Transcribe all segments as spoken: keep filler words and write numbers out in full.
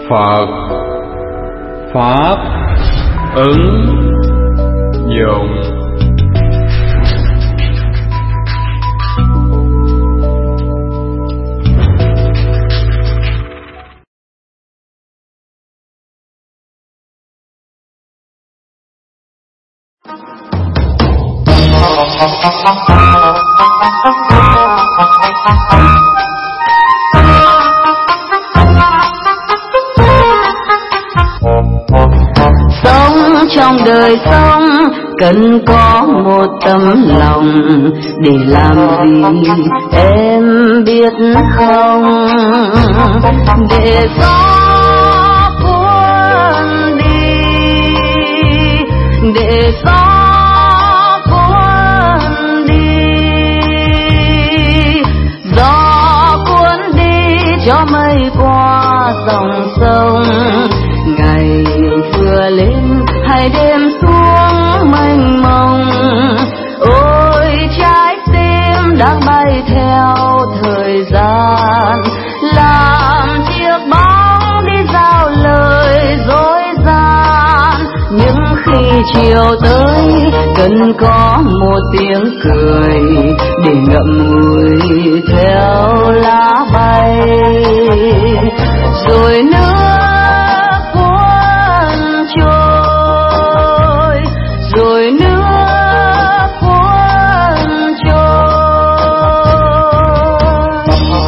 Phật Pháp ứng dụng. Sống trong đời sống cần có một tấm lòng, để làm gì em biết không? Để gió cuốn đi, để gió cuốn đi, gió cuốn đi cho mây qua dòng sông. Ngày vừa lên hay đêm xuống mênh mông, ôi trái tim đang bay theo thời gian, làm chiếc bóng đi giao lời dối gian. Nhưng khi chiều tới cần có một tiếng cười, để ngậm ngùi theo lá bay. Rồi nước trôi, rồi nước cuốn trôi.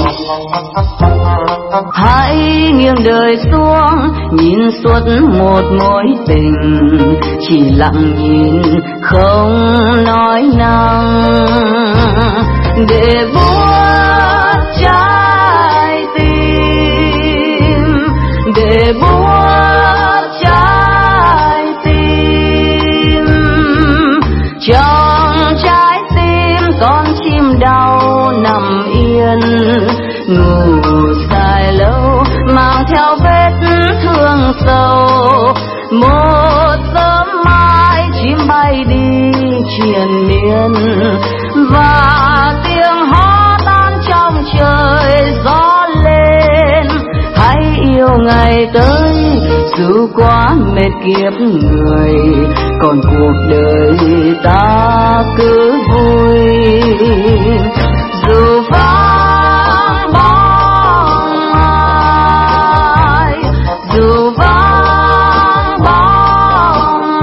Hãy nghiêng đời xuống, nhìn suốt một mối tình, chỉ lặng nhìn không nói năng, để buốt trái tim, để buốt trái tim. Trong trái tim con chim đau nằm yên, ngủ dài lâu mang theo vết thương sâu. Một sớm mai chim bay đi triền miên, và tiếng hót tan trong trời gió lên. Hãy yêu ngày tới dù quá mệt kiếp người, còn cuộc đời ta cứ vui. Dù vắng bóng ai, dù vắng bóng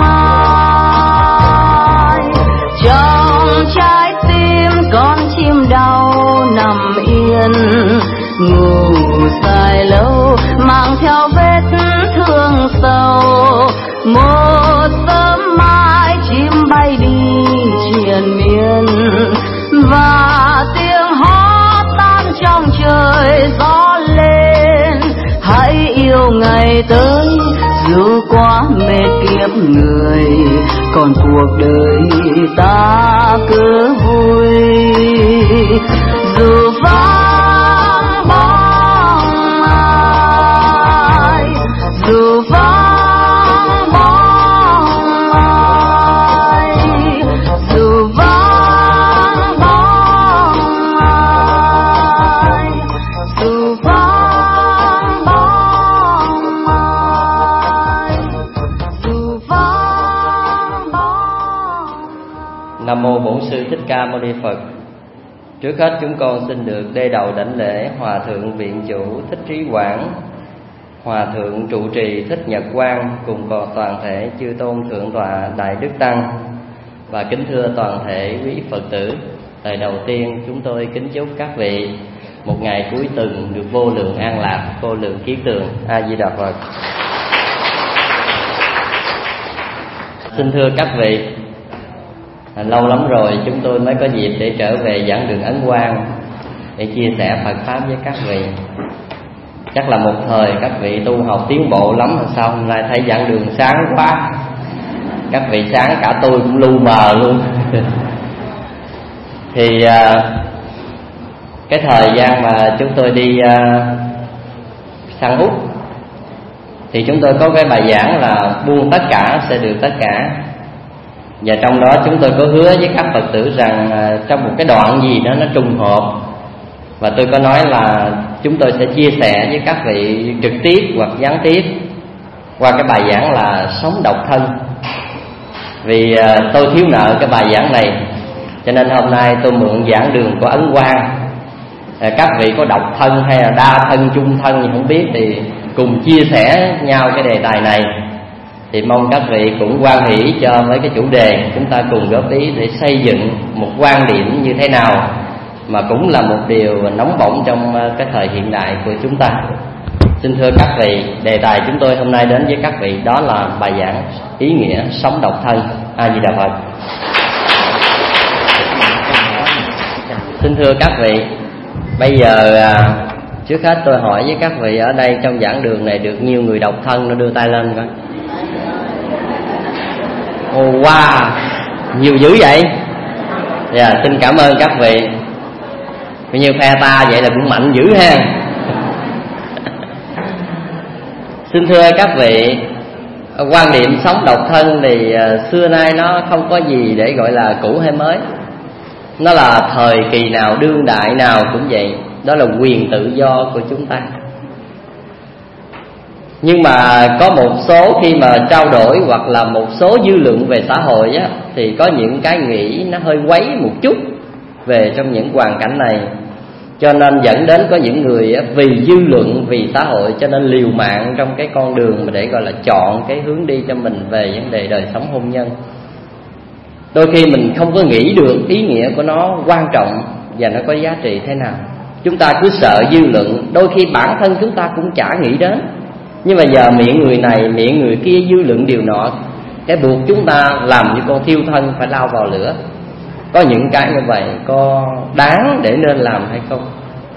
ai, trong trái tim con chim đau nằm yên, ngủ dài lâu mang theo vết thương sâu. Một sớm mai chim bay đi triền miên, và tiếng hót tan trong trời gió lên. Hãy yêu ngày tới dù quá mệt kiếp người, còn cuộc đời ta cứ vui. Dù vắng bóng ai, dù vắng bóng ai, dù vắng bóng ai, dù vắng bóng ai, dù vắng bóng. Nam mô Bổn Sư Thích Ca Mâu Ni Phật. Trước hết chúng con xin được đê đầu đảnh lễ Hòa thượng Viện Chủ Thích Trí Quảng, Hòa thượng trụ trì Thích Nhật Quang, cùng còn toàn thể chư tôn thượng tọa Đại Đức Tăng. Và kính thưa toàn thể quý Phật tử, lời đầu tiên chúng tôi kính chúc các vị một ngày cuối tuần được vô lượng an lạc, vô lượng kiết tường. A Di Đà Phật. Xin thưa các vị, lâu lắm rồi chúng tôi mới có dịp để trở về giảng đường Ấn Quang để chia sẻ Phật Pháp với các vị. Chắc là một thời các vị tu học tiến bộ lắm, rồi sao hôm nay thấy giảng đường sáng quá. Các vị sáng cả tôi cũng lu mờ luôn. Thì cái thời gian mà chúng tôi đi sang Úc thì chúng tôi có cái bài giảng là buông tất cả sẽ được tất cả. Và trong đó chúng tôi có hứa với các Phật tử rằng trong một cái đoạn gì đó nó trùng hợp, và tôi có nói là chúng tôi sẽ chia sẻ với các vị trực tiếp hoặc gián tiếp qua cái bài giảng là sống độc thân. Vì tôi thiếu nợ cái bài giảng này, cho nên hôm nay tôi mượn giảng đường của Ấn Quang. Các vị có độc thân hay là đa thân, chung thân gì không biết thì cùng chia sẻ nhau cái đề tài này. Thì mong các vị cũng hoan hỷ cho với cái chủ đề, chúng ta cùng góp ý để xây dựng một quan điểm như thế nào mà cũng là một điều nóng bỏng trong cái thời hiện đại của chúng ta. Xin thưa các vị, đề tài chúng tôi hôm nay đến với các vị đó là bài giảng ý nghĩa sống độc thân. A Di Đà Phật. Xin thưa các vị, bây giờ trước hết tôi hỏi với các vị ở đây trong giảng đường này được nhiều người độc thân nó đưa tay lên coi. Ồ wow, nhiều dữ vậy. Dạ, yeah, xin cảm ơn các vị. Vì như phe ta vậy là cũng mạnh dữ ha. Xin thưa các vị, quan điểm sống độc thân thì xưa nay nó không có gì để gọi là cũ hay mới. Nó là thời kỳ nào, đương đại nào cũng vậy. Đó là quyền tự do của chúng ta. Nhưng mà có một số khi mà trao đổi hoặc là một số dư luận về xã hội á, thì có những cái nghĩ nó hơi quấy một chút về trong những hoàn cảnh này. Cho nên dẫn đến có những người á, vì dư luận, vì xã hội cho nên liều mạng trong cái con đường mà để gọi là chọn cái hướng đi cho mình về vấn đề đời sống hôn nhân. Đôi khi mình không có nghĩ được ý nghĩa của nó quan trọng và nó có giá trị thế nào. Chúng ta cứ sợ dư luận, đôi khi bản thân chúng ta cũng chả nghĩ đến. Nhưng mà giờ miệng người này, miệng người kia dư luận điều nọ, cái buộc chúng ta làm như con thiêu thân phải lao vào lửa. Có những cái như vậy có đáng để nên làm hay không?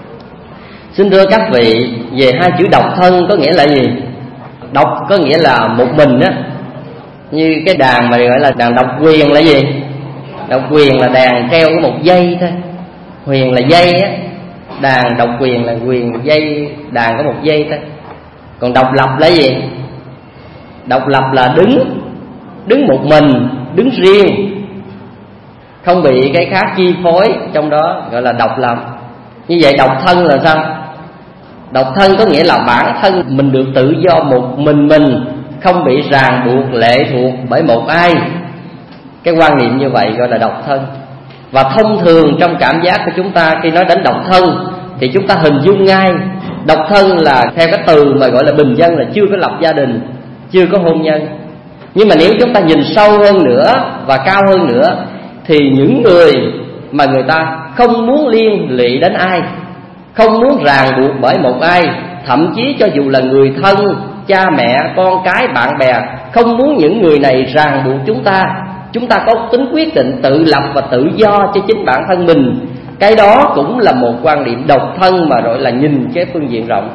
Xin thưa các vị, về hai chữ độc thân có nghĩa là gì? Độc có nghĩa là một mình á. Như cái đàn mà gọi là đàn độc quyền là gì? Độc quyền là đàn treo có một dây thôi. Huyền là dây á. Đàn độc quyền là quyền dây, đàn có một dây thôi. Còn độc lập là gì? Độc lập là đứng Đứng một mình, đứng riêng, không bị cái khác chi phối trong đó, gọi là độc lập. Như vậy độc thân là sao? Độc thân có nghĩa là bản thân mình được tự do một mình mình, không bị ràng buộc lệ thuộc bởi một ai. Cái quan niệm như vậy gọi là độc thân. Và thông thường trong cảm giác của chúng ta khi nói đến độc thân thì chúng ta hình dung ngay độc thân là theo cái từ mà gọi là bình dân là chưa có lập gia đình, chưa có hôn nhân. Nhưng mà nếu chúng ta nhìn sâu hơn nữa và cao hơn nữa thì những người mà người ta không muốn liên lụy đến ai, không muốn ràng buộc bởi một ai, thậm chí cho dù là người thân, cha mẹ, con cái, bạn bè, không muốn những người này ràng buộc chúng ta. Chúng ta có tính quyết định tự lập và tự do cho chính bản thân mình. Cái đó cũng là một quan điểm độc thân mà gọi là nhìn cái phương diện rộng.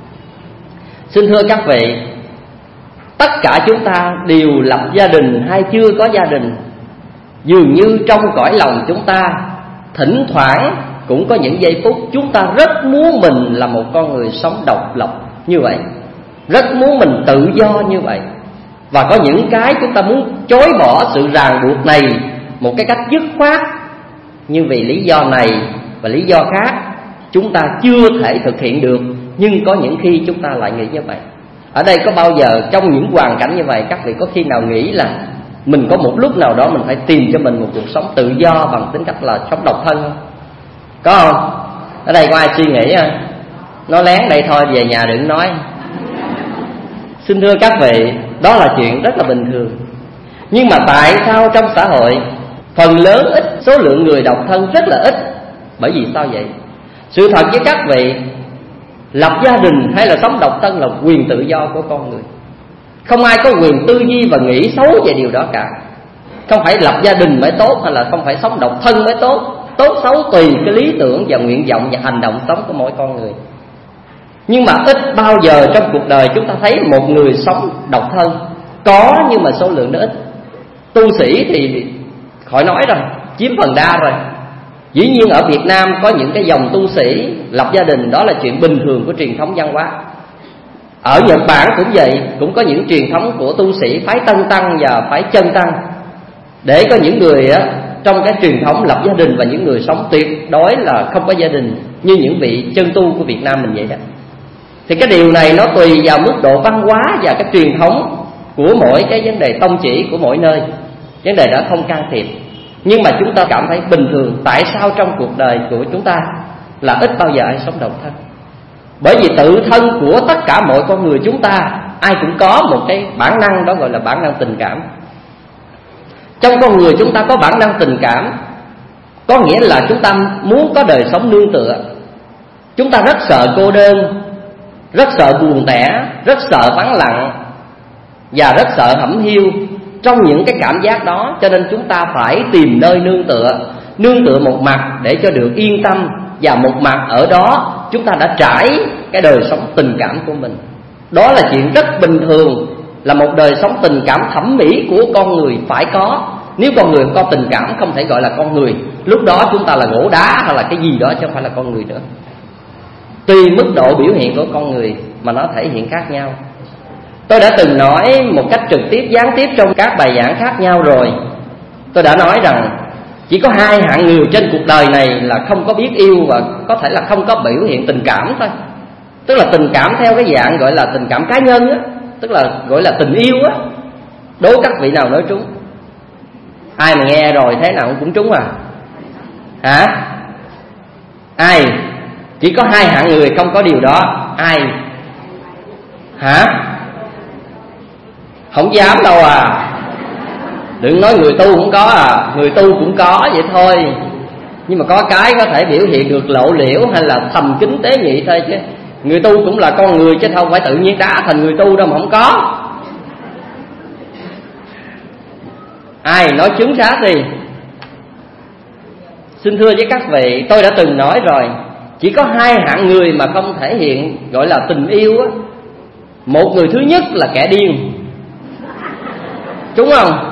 Xin thưa các vị, tất cả chúng ta đều lập gia đình hay chưa có gia đình. Dường như trong cõi lòng chúng ta thỉnh thoảng cũng có những giây phút chúng ta rất muốn mình là một con người sống độc lập như vậy, rất muốn mình tự do như vậy. Và có những cái chúng ta muốn chối bỏ sự ràng buộc này một cái cách dứt khoát, nhưng vì lý do này và lý do khác chúng ta chưa thể thực hiện được. Nhưng có những khi chúng ta lại nghĩ như vậy. Ở đây có bao giờ trong những hoàn cảnh như vậy các vị có khi nào nghĩ là mình có một lúc nào đó mình phải tìm cho mình một cuộc sống tự do bằng tính cách là sống độc thân không? Có không? Ở đây có ai suy nghĩ không? Nói lén đây thôi, về nhà đừng nói. Xin thưa các vị, đó là chuyện rất là bình thường. Nhưng mà tại sao trong xã hội phần lớn ít, số lượng người độc thân rất là ít? Bởi vì sao vậy? Sự thật với các vị, lập gia đình hay là sống độc thân là quyền tự do của con người. Không ai có quyền tư duy và nghĩ xấu về điều đó cả. Không phải lập gia đình mới tốt hay là không phải sống độc thân mới tốt. Tốt xấu tùy cái lý tưởng và nguyện vọng và hành động sống của mỗi con người. Nhưng mà ít bao giờ trong cuộc đời chúng ta thấy một người sống độc thân. Có nhưng mà số lượng nó ít. Tu sĩ thì khỏi nói rồi, chiếm phần đa rồi. Dĩ nhiên ở Việt Nam có những cái dòng tu sĩ lập gia đình, đó là chuyện bình thường của truyền thống văn hóa. Ở Nhật Bản cũng vậy, cũng có những truyền thống của tu sĩ phái Tân Tăng và phái Chân Tăng. Để có những người á, trong cái truyền thống lập gia đình và những người sống tuyệt đối là không có gia đình. như những vị chân tu của Việt Nam mình vậy đó. Thì cái điều này nó tùy vào mức độ văn hóa và cái truyền thống của mỗi cái vấn đề tông chỉ của mỗi nơi. Vấn đề đó không can thiệp. Nhưng mà chúng ta cảm thấy bình thường. Tại sao trong cuộc đời của chúng ta là ít bao giờ ai sống độc thân? Bởi vì tự thân của tất cả mọi con người chúng ta, ai cũng có một cái bản năng, đó gọi là bản năng tình cảm. Trong con người chúng ta có bản năng tình cảm, có nghĩa là chúng ta muốn có đời sống nương tựa. Chúng ta rất sợ cô đơn, rất sợ buồn tẻ, rất sợ vắng lặng và rất sợ hẩm hiu. Trong những cái cảm giác đó, cho nên chúng ta phải tìm nơi nương tựa. Nương tựa một mặt để cho được yên tâm, và một mặt ở đó chúng ta đã trải cái đời sống tình cảm của mình. Đó là chuyện rất bình thường, là một đời sống tình cảm thẩm mỹ của con người phải có. Nếu con người có tình cảm không thể gọi là con người. Lúc đó chúng ta là gỗ đá hay là cái gì đó, chứ không phải là con người nữa. Tùy mức độ biểu hiện của con người mà nó thể hiện khác nhau. Tôi đã từng nói một cách trực tiếp gián tiếp trong các bài giảng khác nhau rồi. Tôi đã nói rằng chỉ có hai hạng người trên cuộc đời này là không có biết yêu và có thể là không có biểu hiện tình cảm thôi. Tức là tình cảm theo cái dạng gọi là tình cảm cá nhân á, tức là gọi là tình yêu á. Đố các vị nào nói trúng? Ai mà nghe rồi thế nào cũng trúng à? Hả? Ai? Chỉ có hai hạng người không có điều đó. Ai? Hả? Không dám đâu à. Đừng nói người tu cũng có à. Người tu cũng có vậy thôi. Nhưng mà có cái có thể biểu hiện được lộ liễu hay là thầm kín tế nhị thôi chứ. Người tu cũng là con người chứ không phải tự nhiên đá thành người tu đâu mà không có. Ai nói chứng xác đi. Xin thưa với các vị, tôi đã từng nói rồi, chỉ có hai hạng người mà không thể hiện gọi là tình yêu á. Một người thứ nhất là kẻ điên, đúng không?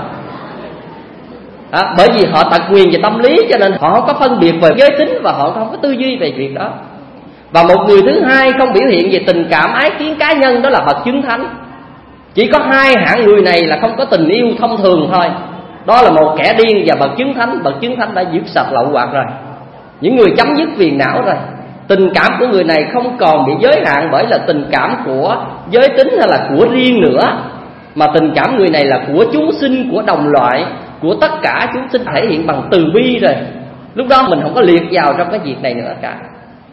À, bởi vì họ tật nguyền về tâm lý, cho nên họ không có phân biệt về giới tính và họ không có tư duy về việc đó. Và một người thứ hai không biểu hiện về tình cảm ái kiến cá nhân, đó là bậc chứng thánh. Chỉ có hai hạng người này là không có tình yêu thông thường thôi. Đó là một kẻ điên và bậc chứng thánh. Bậc chứng thánh đã dứt sạch lậu hoặc rồi, những người chấm dứt phiền não rồi. Tình cảm của người này không còn bị giới hạn bởi là tình cảm của giới tính hay là của riêng nữa, mà tình cảm người này là của chúng sinh, của đồng loại, của tất cả chúng sinh, thể hiện bằng từ bi rồi. Lúc đó mình không có liệt vào trong cái việc này nữa cả.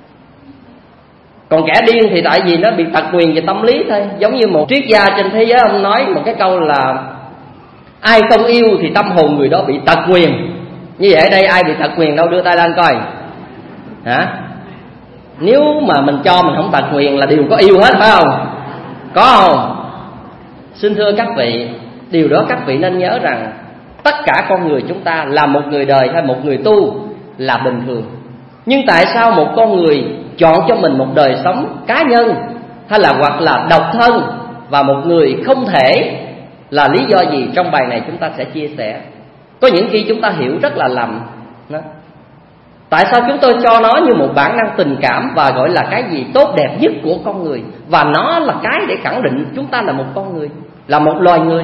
Còn kẻ điên thì tại vì nó bị tật nguyền về tâm lý thôi. Giống như một triết gia trên thế giới ông nói một cái câu là ai không yêu thì tâm hồn người đó bị tật nguyền. Như vậy ở đây ai bị tật nguyền đâu, đưa tay lên coi. Hả? Nếu mà mình cho mình không tật nguyền là đều có yêu hết phải không? Có không? Xin thưa các vị, điều đó các vị nên nhớ rằng tất cả con người chúng ta là một người đời hay một người tu là bình thường. Nhưng tại sao một con người chọn cho mình một đời sống cá nhân hay là hoặc là độc thân, và một người không thể, là lý do gì? Trong bài này chúng ta sẽ chia sẻ. Có những khi chúng ta hiểu rất là lầm đó. Tại sao chúng tôi cho nó như một bản năng tình cảm và gọi là cái gì tốt đẹp nhất của con người, và nó là cái để khẳng định chúng ta là một con người, là một loài người.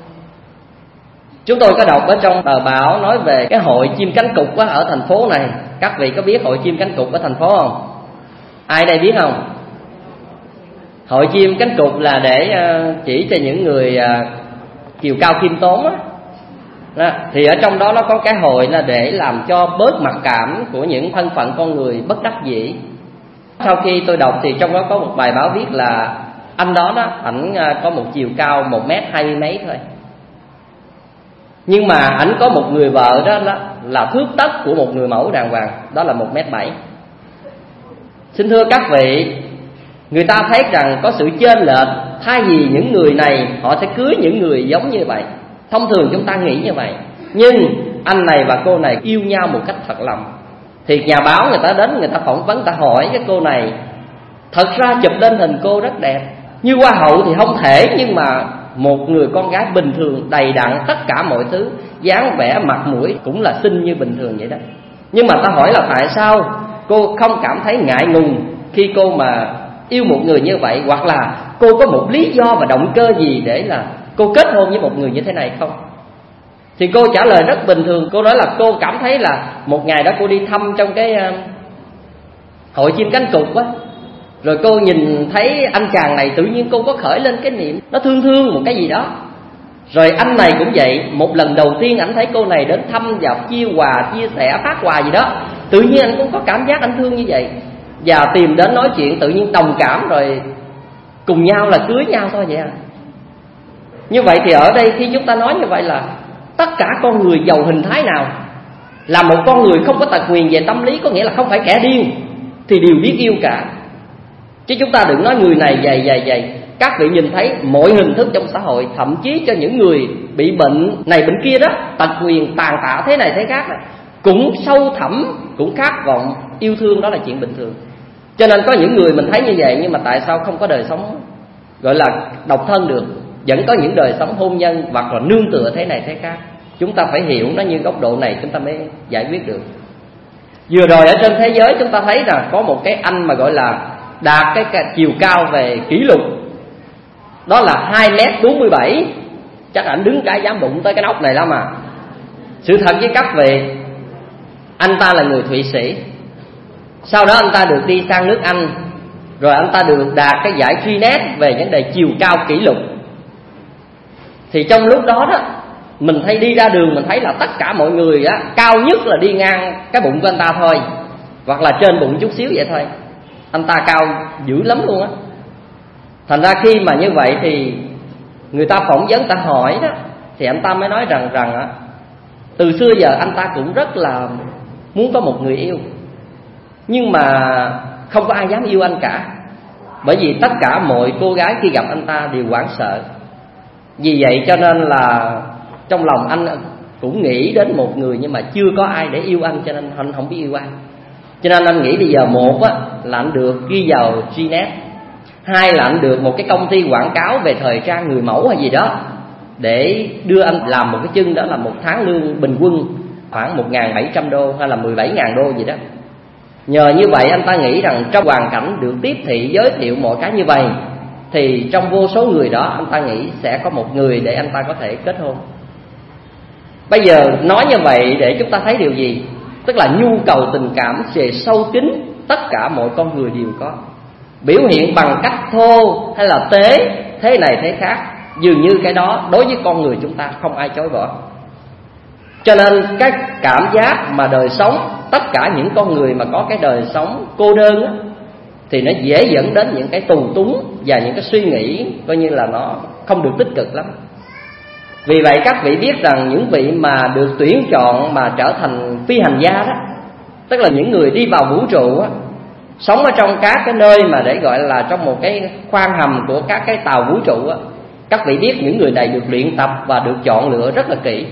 Chúng tôi có đọc ở trong tờ báo nói về cái hội chim cánh cụt ở thành phố này. Các vị có biết hội chim cánh cụt ở thành phố không? Ai đây biết không? Hội chim cánh cụt là để chỉ cho những người chiều cao khiêm tốn á. Đó, thì ở trong đó nó có cái hội là để làm cho bớt mặc cảm của những thân phận con người bất đắc dĩ. Sau khi tôi đọc thì trong đó có một bài báo viết là anh đó đó, ảnh có một chiều cao một mét hai mươi mấy thôi, nhưng mà ảnh có một người vợ đó, đó là thước tất của một người mẫu đàng hoàng, đó là một mét bảy. Xin thưa các vị, người ta thấy rằng có sự chênh lệch. Thay vì những người này họ sẽ cưới những người giống như vậy, thông thường chúng ta nghĩ như vậy. Nhưng anh này và cô này yêu nhau một cách thật lòng. Thì nhà báo người ta đến, người ta phỏng vấn, người ta hỏi cái cô này, thật ra chụp lên hình cô rất đẹp, như hoa hậu thì không thể, nhưng mà một người con gái bình thường, đầy đặn, tất cả mọi thứ, dáng vẻ mặt mũi cũng là xinh như bình thường vậy đó. Nhưng mà ta hỏi là tại sao cô không cảm thấy ngại ngùng khi cô mà yêu một người như vậy, hoặc là cô có một lý do và động cơ gì để là cô kết hôn với một người như thế này không? Thì cô trả lời rất bình thường. Cô nói là cô cảm thấy là một ngày đó cô đi thăm trong cái hội chim cánh cụt á, rồi cô nhìn thấy anh chàng này, tự nhiên cô có khởi lên cái niệm nó thương thương một cái gì đó. Rồi anh này cũng vậy, một lần đầu tiên anh thấy cô này đến thăm và chia quà, chia sẻ, phát quà gì đó, tự nhiên anh cũng có cảm giác anh thương như vậy, và tìm đến nói chuyện, tự nhiên đồng cảm, rồi cùng nhau là cưới nhau thôi vậy à. Như vậy thì ở đây khi chúng ta nói như vậy là tất cả con người giàu hình thái nào là một con người không có tật nguyền về tâm lý, có nghĩa là không phải kẻ điên, thì đều biết yêu cả. Chứ chúng ta đừng nói người này dày dày dày. Các vị nhìn thấy mọi hình thức trong xã hội, thậm chí cho những người bị bệnh này bệnh kia đó, tật nguyền tàn tạ thế này thế khác đó, cũng sâu thẳm, cũng khát vọng yêu thương, đó là chuyện bình thường. Cho nên có những người mình thấy như vậy, nhưng mà tại sao không có đời sống gọi là độc thân được, vẫn có những đời sống hôn nhân hoặc là nương tựa thế này thế khác. Chúng ta phải hiểu nó như góc độ này chúng ta mới giải quyết được. Vừa rồi ở trên thế giới chúng ta thấy rằng có một cái anh mà gọi là đạt cái, cái chiều cao về kỷ lục, đó là hai mét bốn mươi bảy. Chắc ảnh đứng cái dám đụng tới cái nóc này lắm mà. Sự thật với các vị, anh ta là người Thụy Sĩ. Sau đó anh ta được đi sang nước Anh, rồi anh ta được đạt cái giải Guinness về vấn đề chiều cao kỷ lục. Thì trong lúc đó đó, mình thấy đi ra đường mình thấy là tất cả mọi người á, cao nhất là đi ngang cái bụng của anh ta thôi, hoặc là trên bụng chút xíu vậy thôi. Anh ta cao dữ lắm luôn á. Thành ra khi mà như vậy thì người ta phỏng vấn, ta hỏi đó, thì anh ta mới nói rằng rằng á, từ xưa giờ anh ta cũng rất là muốn có một người yêu, nhưng mà không có ai dám yêu anh cả. Bởi vì tất cả mọi cô gái khi gặp anh ta đều hoảng sợ. Vì vậy cho nên là trong lòng anh cũng nghĩ đến một người, nhưng mà chưa có ai để yêu anh, cho nên anh không biết yêu ai. Cho nên anh nghĩ bây giờ một á, là anh được ghi vào Guinness, hai là anh được một cái công ty quảng cáo về thời trang người mẫu hay gì đó, để đưa anh làm một cái chân, đó là một tháng lương bình quân khoảng một nghìn bảy trăm đô hay là mười bảy nghìn đô gì đó. Nhờ như vậy anh ta nghĩ rằng trong hoàn cảnh được tiếp thị giới thiệu mọi cái như vậy, thì trong vô số người đó anh ta nghĩ sẽ có một người để anh ta có thể kết hôn. Bây giờ nói như vậy để chúng ta thấy điều gì? Tức là nhu cầu tình cảm về sâu kín tất cả mọi con người đều có, biểu hiện bằng cách thô hay là tế, thế này thế khác, dường như cái đó đối với con người chúng ta không ai chối bỏ. Cho nên cái cảm giác mà đời sống, tất cả những con người mà có cái đời sống cô đơn á, thì nó dễ dẫn đến những cái tù túng và những cái suy nghĩ coi như là nó không được tích cực lắm. Vì vậy các vị biết rằng những vị mà được tuyển chọn mà trở thành phi hành gia đó, tức là những người đi vào vũ trụ á, sống ở trong các cái nơi mà để gọi là trong một cái khoang hầm của các cái tàu vũ trụ á, các vị biết những người này được luyện tập và được chọn lựa rất là kỹ.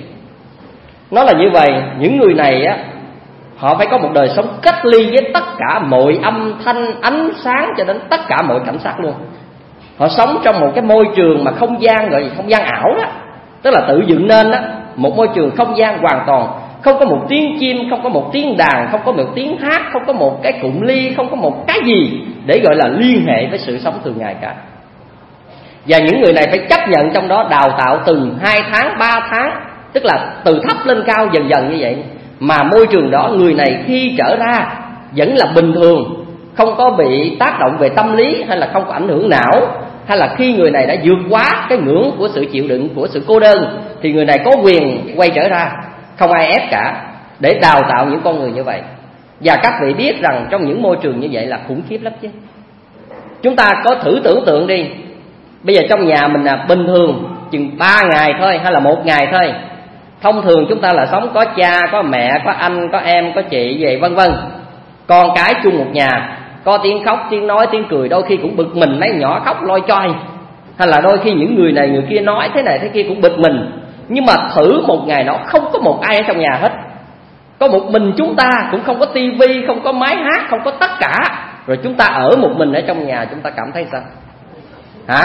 Nó là như vậy, những người này á, họ phải có một đời sống cách ly với tất cả mọi âm thanh, ánh sáng, cho đến tất cả mọi cảnh sát luôn. Họ sống trong một cái môi trường mà không gian, gọi là không gian ảo đó, tức là tự dựng nên đó, một môi trường không gian hoàn toàn, không có một tiếng chim, không có một tiếng đàn, không có một tiếng hát, không có một cái cụm ly, không có một cái gì để gọi là liên hệ với sự sống thường ngày cả. Và những người này phải chấp nhận trong đó đào tạo từng hai tháng, ba tháng, tức là từ thấp lên cao dần dần như vậy. Mà môi trường đó người này khi trở ra vẫn là bình thường, không có bị tác động về tâm lý, hay là không có ảnh hưởng não, hay là khi người này đã vượt quá cái ngưỡng của sự chịu đựng, của sự cô đơn, thì người này có quyền quay trở ra, không ai ép cả, để đào tạo những con người như vậy. Và các vị biết rằng trong những môi trường như vậy là khủng khiếp lắm chứ. Chúng ta có thử tưởng tượng đi, bây giờ trong nhà mình là bình thường chừng ba ngày thôi hay là một ngày thôi. Thông thường chúng ta là sống có cha, có mẹ, có anh, có em, có chị vậy vân vân, con cái chung một nhà, có tiếng khóc, tiếng nói, tiếng cười, đôi khi cũng bực mình, mấy nhỏ khóc loi choi, hay là đôi khi những người này người kia nói thế này thế kia cũng bực mình. Nhưng mà thử một ngày đó không có một ai ở trong nhà hết, có một mình chúng ta, cũng không có tivi, không có máy hát, không có tất cả, rồi chúng ta ở một mình ở trong nhà, chúng ta cảm thấy sao? Hả?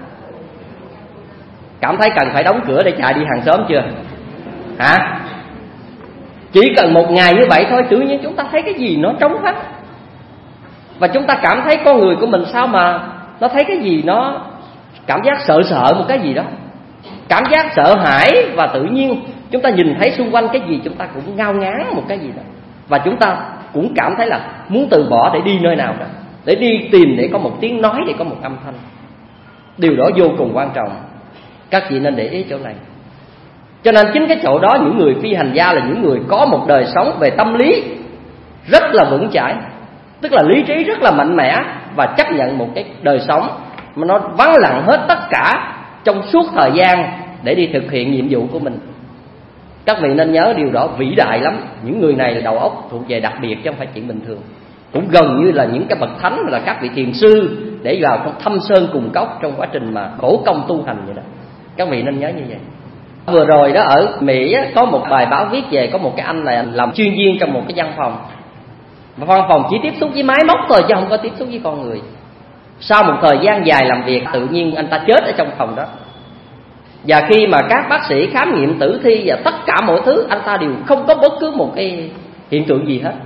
Cảm thấy cần phải đóng cửa để chạy đi hàng xóm chưa? Hả? Chỉ cần một ngày như vậy thôi, tự nhiên chúng ta thấy cái gì nó trống vắng, và chúng ta cảm thấy con người của mình sao mà nó thấy cái gì nó cảm giác sợ sợ một cái gì đó, cảm giác sợ hãi, và tự nhiên chúng ta nhìn thấy xung quanh cái gì chúng ta cũng ngao ngán một cái gì đó, và chúng ta cũng cảm thấy là muốn từ bỏ để đi nơi nào đó, để đi tìm để có một tiếng nói, để có một âm thanh. Điều đó vô cùng quan trọng, các vị nên để ý chỗ này. Cho nên chính cái chỗ đó, những người phi hành gia là những người có một đời sống về tâm lý rất là vững chãi, tức là lý trí rất là mạnh mẽ, và chấp nhận một cái đời sống mà nó vắng lặng hết tất cả trong suốt thời gian để đi thực hiện nhiệm vụ của mình. Các vị nên nhớ điều đó vĩ đại lắm. Những người này là đầu óc thuộc về đặc biệt chứ không phải chuyện bình thường. Cũng gần như là những cái bậc thánh, là các vị thiền sư để vào trong thâm sơn cùng cốc trong quá trình mà khổ công tu hành vậy đó. Các vị nên nhớ như vậy. Vừa rồi đó ở Mỹ có một bài báo viết về có một cái anh này làm chuyên viên trong một cái văn phòng. Và văn phòng chỉ tiếp xúc với máy móc thôi chứ không có tiếp xúc với con người. Sau một thời gian dài làm việc, tự nhiên anh ta chết ở trong phòng đó. Và khi mà các bác sĩ khám nghiệm tử thi và tất cả mọi thứ, anh ta đều không có bất cứ một cái hiện tượng gì hết.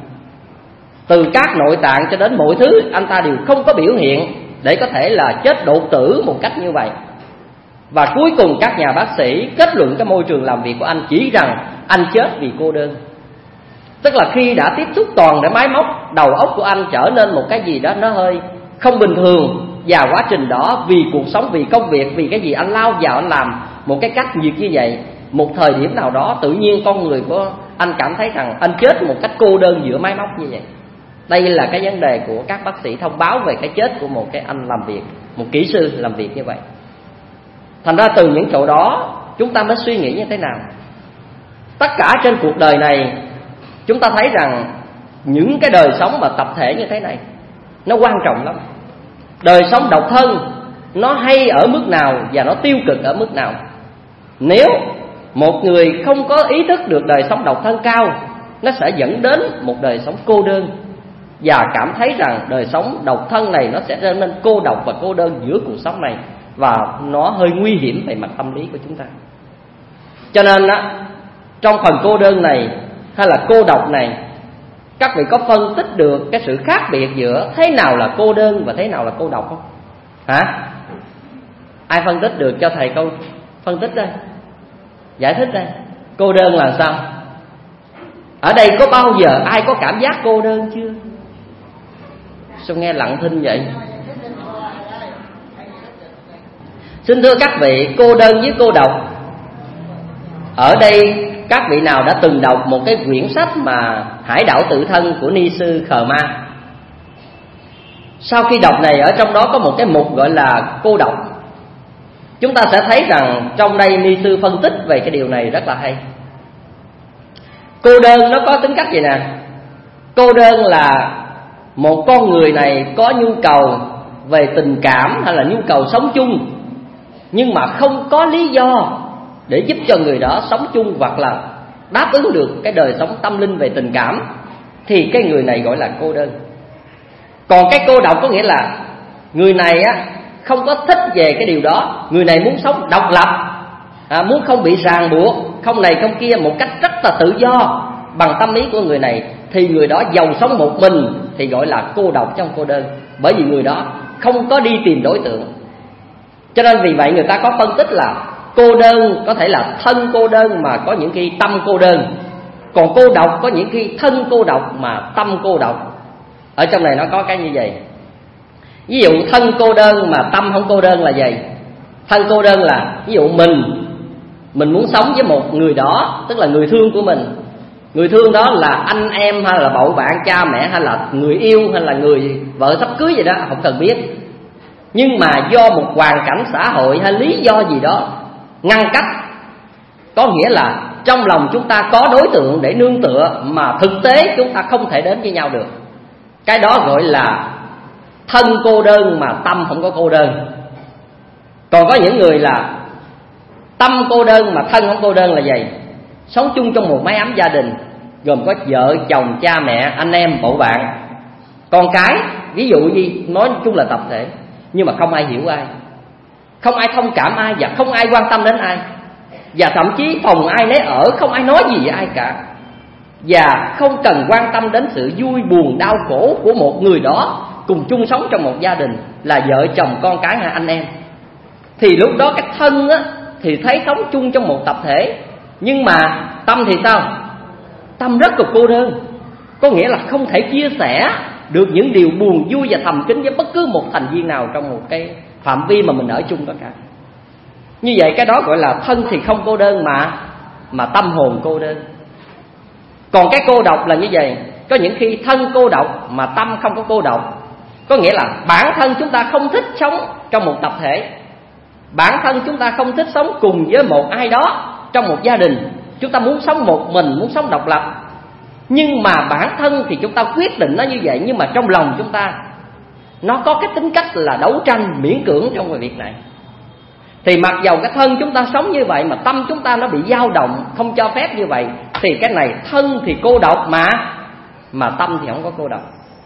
Từ các nội tạng cho đến mọi thứ, anh ta đều không có biểu hiện để có thể là chết đột tử một cách như vậy. Và cuối cùng các nhà bác sĩ kết luận cái môi trường làm việc của anh chỉ rằng anh chết vì cô đơn. Tức là khi đã tiếp xúc toàn để máy móc, đầu óc của anh trở nên một cái gì đó nó hơi không bình thường. Và quá trình đó vì cuộc sống, vì công việc, vì cái gì anh lao vào anh làm một cái cách nhiệt như vậy. Một thời điểm nào đó tự nhiên con người của anh cảm thấy rằng anh chết một cách cô đơn giữa máy móc như vậy. Đây là cái vấn đề của các bác sĩ thông báo về cái chết của một cái anh làm việc, một kỹ sư làm việc như vậy. Thành ra từ những chỗ đó chúng ta mới suy nghĩ như thế nào. Tất cả trên cuộc đời này chúng ta thấy rằng những cái đời sống mà tập thể như thế này nó quan trọng lắm. Đời sống độc thân nó hay ở mức nào và nó tiêu cực ở mức nào. Nếu một người không có ý thức được đời sống độc thân cao, nó sẽ dẫn đến một đời sống cô đơn, và cảm thấy rằng đời sống độc thân này nó sẽ trở nên cô độc và cô đơn giữa cuộc sống này, và nó hơi nguy hiểm về mặt tâm lý của chúng ta. Cho nên á, trong phần cô đơn này hay là cô độc này, các vị có phân tích được cái sự khác biệt giữa thế nào là cô đơn và thế nào là cô độc không? Hả? Ai phân tích được cho thầy câu phân tích đây, giải thích đây. Cô đơn là sao? Ở đây có bao giờ ai có cảm giác cô đơn chưa? Sao nghe lặng thinh vậy? Xin thưa các vị, cô đơn với cô độc, ở đây các vị nào đã từng đọc một cái quyển sách mà Hải đảo tự thân của ni sư Khờ Ma? Sau khi đọc này, ở trong đó có một cái mục gọi là cô độc. Chúng ta sẽ thấy rằng trong đây ni sư phân tích về cái điều này rất là hay. Cô đơn nó có tính cách gì nè? Cô đơn là một con người này có nhu cầu về tình cảm hay là nhu cầu sống chung, nhưng mà không có lý do để giúp cho người đó sống chung hoặc là đáp ứng được cái đời sống tâm linh về tình cảm, thì cái người này gọi là cô đơn. Còn cái cô độc có nghĩa là người này á không có thích về cái điều đó, người này muốn sống độc lập, à, muốn không bị ràng buộc, không này không kia, một cách rất là tự do bằng tâm lý của người này, thì người đó giàu sống một mình thì gọi là cô độc trong cô đơn, bởi vì người đó không có đi tìm đối tượng. Cho nên vì vậy người ta có phân tích là cô đơn có thể là thân cô đơn mà có những khi tâm cô đơn, còn cô độc có những khi thân cô độc mà tâm cô độc. Ở trong này nó có cái như vậy. Ví dụ thân cô đơn mà tâm không cô đơn là gì? Thân cô đơn là ví dụ mình Mình muốn sống với một người đó, tức là người thương của mình. Người thương đó là anh em hay là bầu bạn, cha mẹ hay là người yêu hay là người vợ sắp cưới gì đó, không cần biết. Nhưng mà do một hoàn cảnh xã hội hay lý do gì đó ngăn cách, có nghĩa là trong lòng chúng ta có đối tượng để nương tựa mà thực tế chúng ta không thể đến với nhau được. Cái đó gọi là thân cô đơn mà tâm không có cô đơn. Còn có những người là tâm cô đơn mà thân không cô đơn là gì? Sống chung trong một mái ấm gia đình, gồm có vợ, chồng, cha mẹ, anh em, bầu bạn, con cái, ví dụ gì, nói chung là tập thể. Nhưng mà không ai hiểu ai, không ai thông cảm ai, và không ai quan tâm đến ai. Và thậm chí phòng ai nấy ở, không ai nói gì với ai cả. Và không cần quan tâm đến sự vui buồn đau khổ của một người đó cùng chung sống trong một gia đình là vợ chồng, con cái hay anh em. Thì lúc đó cái thân á thì thấy sống chung trong một tập thể, nhưng mà tâm thì sao? Tâm rất là cô đơn. có nghĩa là không thể chia sẻ được những điều buồn vui và thầm kín với bất cứ một thành viên nào trong một cái phạm vi mà mình ở chung đó cả. Như vậy cái đó gọi là thân thì không cô đơn mà mà tâm hồn cô đơn. Còn cái cô độc là như vậy, có những khi thân cô độc mà tâm không có cô độc. Có nghĩa là bản thân chúng ta không thích sống trong một tập thể, bản thân chúng ta không thích sống cùng với một ai đó trong một gia đình, chúng ta muốn sống một mình, muốn sống độc lập. Nhưng mà bản thân thì chúng ta quyết định nó như vậy, nhưng mà trong lòng chúng ta nó có cái tính cách là đấu tranh miễn cưỡng trong cái việc này. Thì mặc dầu cái thân chúng ta sống như vậy mà tâm chúng ta nó bị dao động, không cho phép như vậy, thì cái này thân thì cô độc mà mà tâm thì không có cô độc.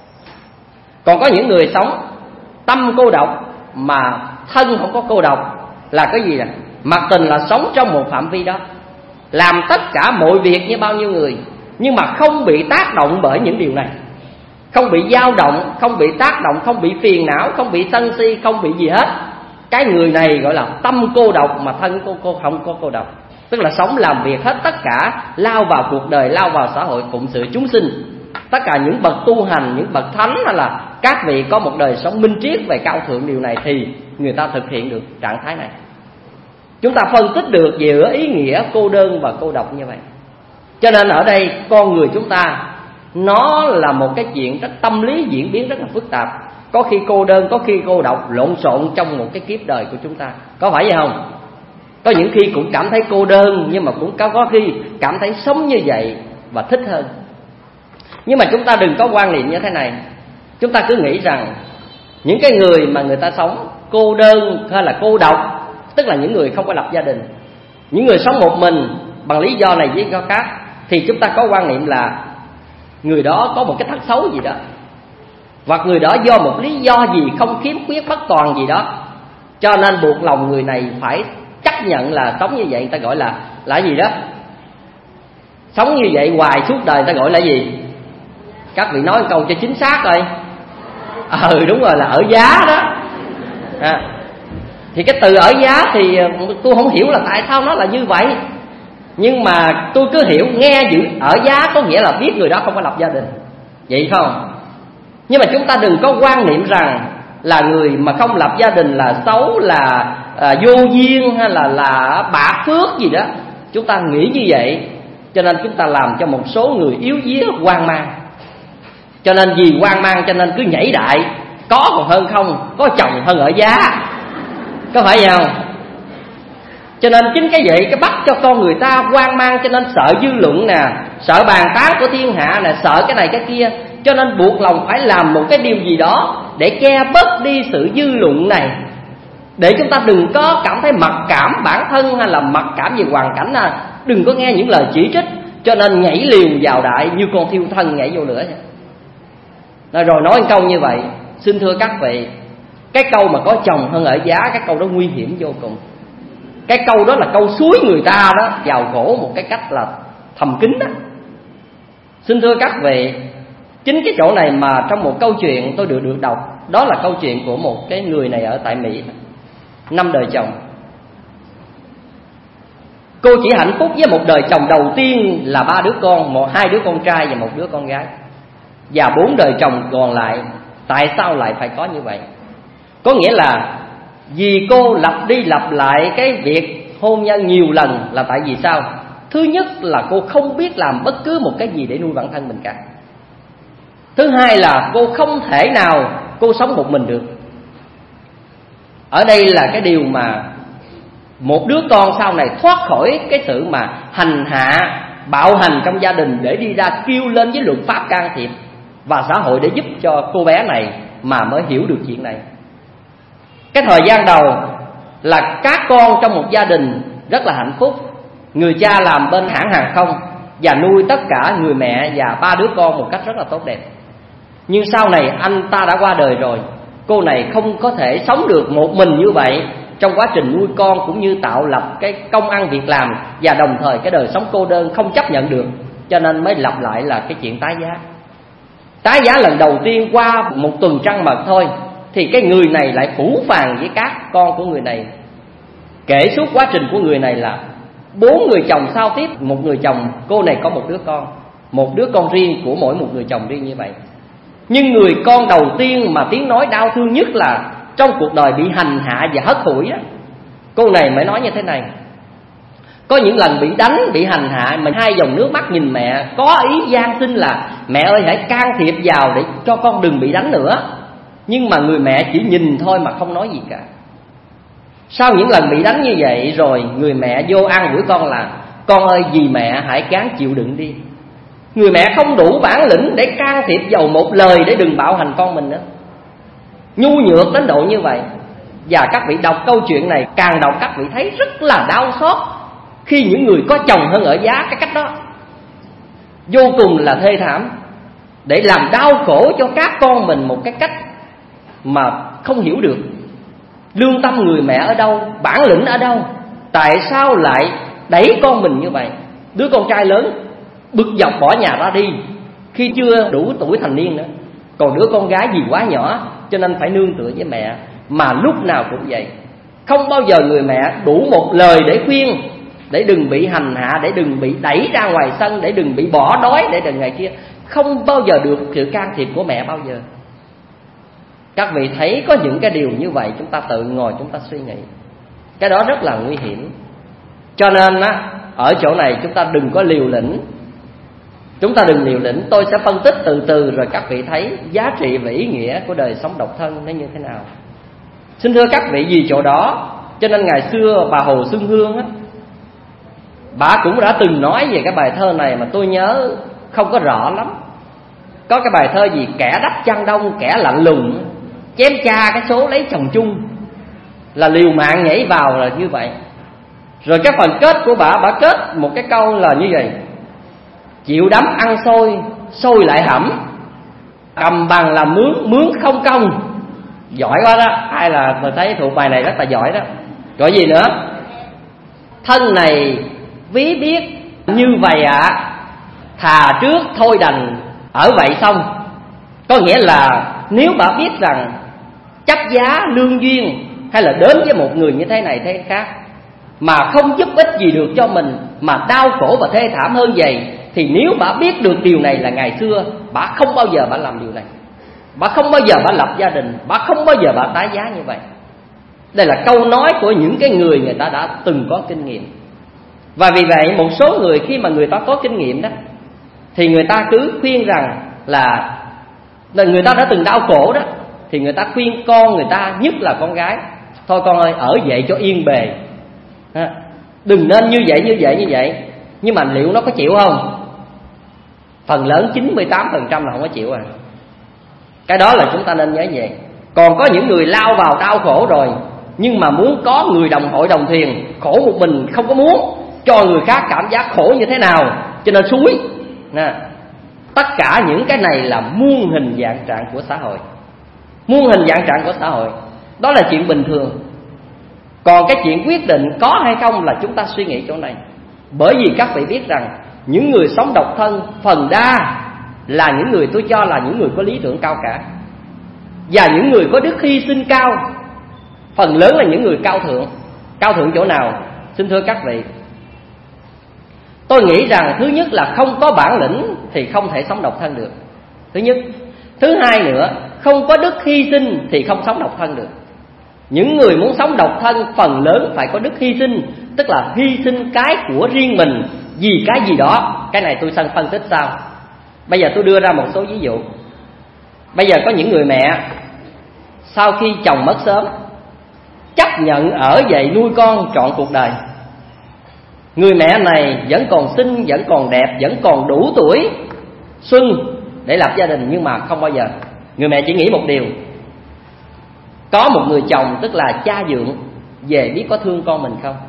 Còn có những người sống tâm cô độc mà thân không có cô độc là cái gì nè? Mặc tình là sống trong một phạm vi đó, làm tất cả mọi việc như bao nhiêu người, nhưng mà không bị tác động bởi những điều này, không bị dao động, không bị tác động, không bị phiền não, không bị sân si, không bị gì hết. Cái người này gọi là tâm cô độc mà thân cô, cô không có cô độc. Tức là sống làm việc hết tất cả, lao vào cuộc đời, lao vào xã hội, phụng sự chúng sinh. Tất cả những bậc tu hành, những bậc thánh hay là các vị có một đời sống minh triết về cao thượng điều này thì người ta thực hiện được trạng thái này. Chúng ta phân tích được giữa ý nghĩa cô đơn và cô độc như vậy. Cho nên ở đây con người chúng ta nó là một cái chuyện rất tâm lý diễn biến rất là phức tạp. Có khi cô đơn, có khi cô độc, lộn xộn trong một cái kiếp đời của chúng ta. Có phải vậy không? Có những khi cũng cảm thấy cô đơn, nhưng mà cũng có khi cảm thấy sống như vậy và thích hơn. Nhưng mà chúng ta đừng có quan niệm như thế này. Chúng ta cứ nghĩ rằng những cái người mà người ta sống cô đơn hay là cô độc, tức là những người không có lập gia đình, những người sống một mình bằng lý do này với lý do khác, thì chúng ta có quan niệm là người đó có một cái tật xấu gì đó, hoặc người đó do một lý do gì không khiếm khuyết bất toàn gì đó, cho nên buộc lòng người này phải chấp nhận là sống như vậy. Người ta gọi là là gì đó, sống như vậy hoài suốt đời, người ta gọi là gì? Các vị nói câu cho chính xác rồi. Ừ đúng rồi, là ở giá đó à. Thì cái từ ở giá thì tôi không hiểu là tại sao nó là như vậy, nhưng mà tôi cứ hiểu nghe chữ ở giá có nghĩa là biết người đó không có lập gia đình, vậy không? Nhưng mà chúng ta đừng có quan niệm rằng là người mà không lập gia đình là xấu, là à, vô duyên hay là là bạc phước gì đó. Chúng ta nghĩ như vậy, cho nên chúng ta làm cho một số người yếu vía hoang mang. Cho nên vì hoang mang cho nên cứ nhảy đại, có còn hơn không, có chồng hơn ở giá. Có phải vậy không? Cho nên chính cái vậy, cái bắt cho con người ta hoang mang, cho nên sợ dư luận nè, sợ bàn tán của thiên hạ nè, sợ cái này cái kia, cho nên buộc lòng phải làm một cái điều gì đó để che bớt đi sự dư luận này, để chúng ta đừng có cảm thấy mặc cảm bản thân hay là mặc cảm về hoàn cảnh, à, đừng có nghe những lời chỉ trích, cho nên nhảy liều vào đại như con thiêu thân nhảy vô lửa vậy. Rồi nói câu như vậy, xin thưa các vị, cái câu mà có chồng hơn ở giá, cái câu đó nguy hiểm vô cùng. Cái câu đó là câu xúi người ta đó vào khổ một cái cách là thầm kín đó. Xin thưa các vị, chính cái chỗ này mà trong một câu chuyện tôi được được đọc, đó là câu chuyện của một cái người này ở tại Mỹ, năm đời chồng. Cô chỉ hạnh phúc với một đời chồng đầu tiên là ba đứa con, một hai đứa con trai và một đứa con gái, và bốn đời chồng còn lại. Tại sao lại phải có như vậy? Có nghĩa là vì cô lặp đi lặp lại cái việc hôn nhân nhiều lần là tại vì sao? Thứ nhất là cô không biết làm bất cứ một cái gì để nuôi bản thân mình cả. Thứ hai là cô không thể nào cô sống một mình được. Ở đây là cái điều mà một đứa con sau này thoát khỏi cái sự mà hành hạ, bạo hành trong gia đình để đi ra kêu lên với luật pháp can thiệp và xã hội để giúp cho cô bé này mà mới hiểu được chuyện này. Cái thời gian đầu là các con trong một gia đình rất là hạnh phúc. Người cha làm bên hãng hàng không và nuôi tất cả người mẹ và ba đứa con một cách rất là tốt đẹp. Nhưng sau này anh ta đã qua đời rồi, cô này không có thể sống được một mình như vậy trong quá trình nuôi con cũng như tạo lập cái công ăn việc làm, và đồng thời cái đời sống cô đơn không chấp nhận được, cho nên mới lặp lại là cái chuyện tái giá. Tái giá lần đầu tiên qua một tuần trăng mật thôi thì cái người này lại phủ phàng với các con của người này. Kể suốt quá trình của người này là bốn người chồng sau tiếp một người chồng, cô này có một đứa con. một đứa con riêng của mỗi một người chồng riêng như vậy. Nhưng người con đầu tiên mà tiếng nói đau thương nhất là trong cuộc đời bị hành hạ và hất hủi á, cô này mới nói như thế này: có những lần bị đánh, bị hành hạ mà hai dòng nước mắt nhìn mẹ, có ý van xin là mẹ ơi hãy can thiệp vào để cho con đừng bị đánh nữa. Nhưng mà người mẹ chỉ nhìn thôi mà không nói gì cả. Sau những lần bị đánh như vậy rồi, người mẹ vô an ủi con là: con ơi vì mẹ hãy gắng chịu đựng đi. Người mẹ không đủ bản lĩnh để can thiệp vào một lời để đừng bạo hành con mình nữa, nhu nhược đến độ như vậy. Và các vị đọc câu chuyện này, càng đọc các vị thấy rất là đau xót khi những người có chồng hơn ở giá cái cách đó, vô cùng là thê thảm, để làm đau khổ cho các con mình một cái cách mà không hiểu được. Lương tâm người mẹ ở đâu, bản lĩnh ở đâu, tại sao lại đẩy con mình như vậy? Đứa con trai lớn bực dọc bỏ nhà ra đi khi chưa đủ tuổi thành niên nữa, còn đứa con gái vì quá nhỏ cho nên phải nương tựa với mẹ. Mà lúc nào cũng vậy, không bao giờ người mẹ đủ một lời để khuyên, để đừng bị hành hạ, để đừng bị đẩy ra ngoài sân, để đừng bị bỏ đói, để đừng ngày kia. Không bao giờ được sự can thiệp của mẹ bao giờ. Các vị thấy có những cái điều như vậy, chúng ta tự ngồi chúng ta suy nghĩ, cái đó rất là nguy hiểm. Cho nên á, ở chỗ này chúng ta đừng có liều lĩnh. Chúng ta đừng liều lĩnh. Tôi sẽ phân tích từ từ rồi các vị thấy giá trị và ý nghĩa của đời sống độc thân nó như thế nào. Xin thưa các vị, vì chỗ đó cho nên ngày xưa bà Hồ Xuân Hương á, bà cũng đã từng nói về cái bài thơ này mà tôi nhớ không có rõ lắm. Có cái bài thơ gì: kẻ đắp chăn đông, kẻ lạnh lùng, chém cha cái số lấy chồng chung, là liều mạng nhảy vào là như vậy. Rồi cái phần kết của bà, bà kết một cái câu là như vậy: chịu đấm ăn xôi, xôi lại hẩm, cầm bằng làm mướn, mướn không công. Giỏi quá đó, ai là tôi thấy thuộc bài này rất là giỏi đó. Rồi gì nữa? Thân này ví biết như vậy ạ, à, thà trước thôi đành ở vậy xong. Có nghĩa là nếu bà biết rằng chấp giá lương duyên hay là đến với một người như thế này thế khác mà không giúp ích gì được cho mình, mà đau khổ và thê thảm hơn vậy, thì nếu bà biết được điều này là ngày xưa, bà không bao giờ bà làm điều này. Bà không bao giờ bà lập gia đình, bà không bao giờ bà tái giá như vậy. Đây là câu nói của những cái người người ta đã từng có kinh nghiệm. Và vì vậy một số người khi mà người ta có kinh nghiệm đó, thì người ta cứ khuyên rằng là, là người ta đã từng đau khổ đó, thì người ta khuyên con người ta, nhất là con gái: thôi con ơi, ở vậy cho yên bề, đừng nên như vậy như vậy như vậy. Nhưng mà liệu nó có chịu không? Phần lớn chín mươi tám phần trăm là không có chịu à. Cái đó là chúng ta nên nhớ vậy. Còn có những người lao vào đau khổ rồi, nhưng mà muốn có người đồng hội đồng thuyền, khổ một mình không có muốn cho người khác cảm giác khổ như thế nào, cho nên suối nè. Tất cả những cái này là muôn hình dạng trạng của xã hội. Muôn hình dạng trạng của xã hội, đó là chuyện bình thường. Còn cái chuyện quyết định có hay không là chúng ta suy nghĩ chỗ này. Bởi vì các vị biết rằng những người sống độc thân phần đa là những người tôi cho là những người có lý tưởng cao cả, và những người có đức hy sinh cao. Phần lớn là những người cao thượng. Cao thượng chỗ nào? Xin thưa các vị, tôi nghĩ rằng thứ nhất là không có bản lĩnh thì không thể sống độc thân được. Thứ nhất. Thứ hai nữa, không có đức hy sinh thì không sống độc thân được. Những người muốn sống độc thân phần lớn phải có đức hy sinh, tức là hy sinh cái của riêng mình vì cái gì đó. Cái này tôi sẽ phân tích sau. Bây giờ tôi đưa ra một số ví dụ. Bây giờ có những người mẹ sau khi chồng mất sớm chấp nhận ở vậy nuôi con trọn cuộc đời. Người mẹ này vẫn còn xinh, vẫn còn đẹp, vẫn còn đủ tuổi xuân để lập gia đình, nhưng mà không bao giờ. Người mẹ chỉ nghĩ một điều: có một người chồng, tức là cha dượng, về biết có thương con mình không,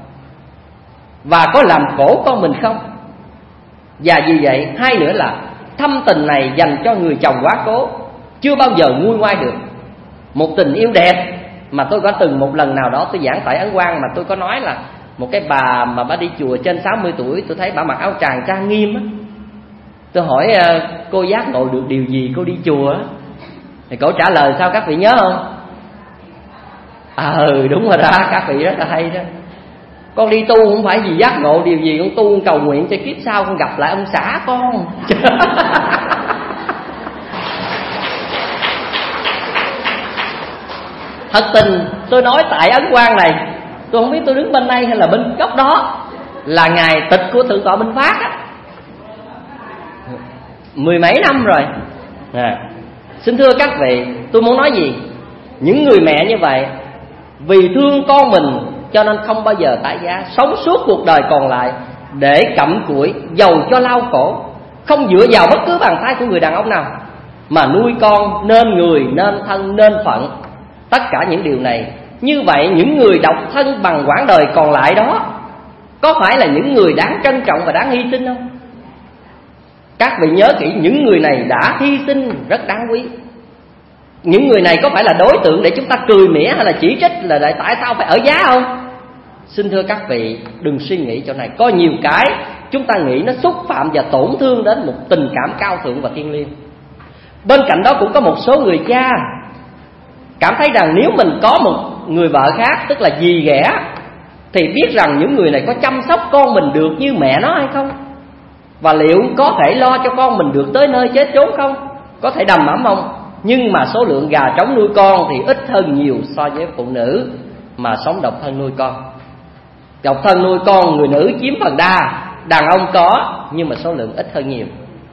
và có làm khổ con mình không. Và vì vậy, hai nữa là thâm tình này dành cho người chồng quá cố, chưa bao giờ nguôi ngoai được. Một tình yêu đẹp mà tôi có từng một lần nào đó tôi giảng tại Ấn Quang, mà tôi có nói là một cái bà mà bà đi chùa trên sáu mươi tuổi, tôi thấy bà mặc áo tràng trang nghiêm á. Tôi hỏi cô giác ngộ được điều gì cô đi chùa á, thì cổ trả lời sao các vị nhớ không? À, ừ đúng rồi đó, các vị rất là hay đó. Con đi tu không phải vì giác ngộ điều gì, con tu con cầu nguyện cho kiếp sau con gặp lại ông xã con. Thật tình tôi nói tại Ấn Quang này, tôi không biết tôi đứng bên đây hay là bên góc đó, là ngày tịch của Thượng tọa Minh Phát á, mười mấy năm rồi à. Xin thưa các vị, tôi muốn nói gì? Những người mẹ như vậy vì thương con mình cho nên không bao giờ tái giá, sống suốt cuộc đời còn lại để cặm cụi dầu cho lao khổ, không dựa vào bất cứ bàn tay của người đàn ông nào, mà nuôi con nên người nên thân nên phận. Tất cả những điều này, như vậy những người độc thân bằng quãng đời còn lại đó có phải là những người đáng trân trọng và đáng hy sinh không? Các vị nhớ kỹ, những người này đã hy sinh rất đáng quý. Những người này có phải là đối tượng để chúng ta cười mỉa hay là chỉ trích là tại, tại sao phải ở giá không? Xin thưa các vị, đừng suy nghĩ chỗ này. Có nhiều cái chúng ta nghĩ nó xúc phạm và tổn thương đến một tình cảm cao thượng và thiêng liêng. Bên cạnh đó cũng có một số người cha cảm thấy rằng nếu mình có một người vợ khác, tức là dì ghẻ, thì biết rằng những người này có chăm sóc con mình được như mẹ nó hay không, và liệu có thể lo cho con mình được tới nơi chết chốn không, có thể đầm ấm không. Nhưng mà số lượng gà trống nuôi con thì ít hơn nhiều so với phụ nữ mà sống độc thân nuôi con. Độc thân nuôi con, người nữ chiếm phần đa, đàn ông có nhưng mà số lượng ít hơn nhiều.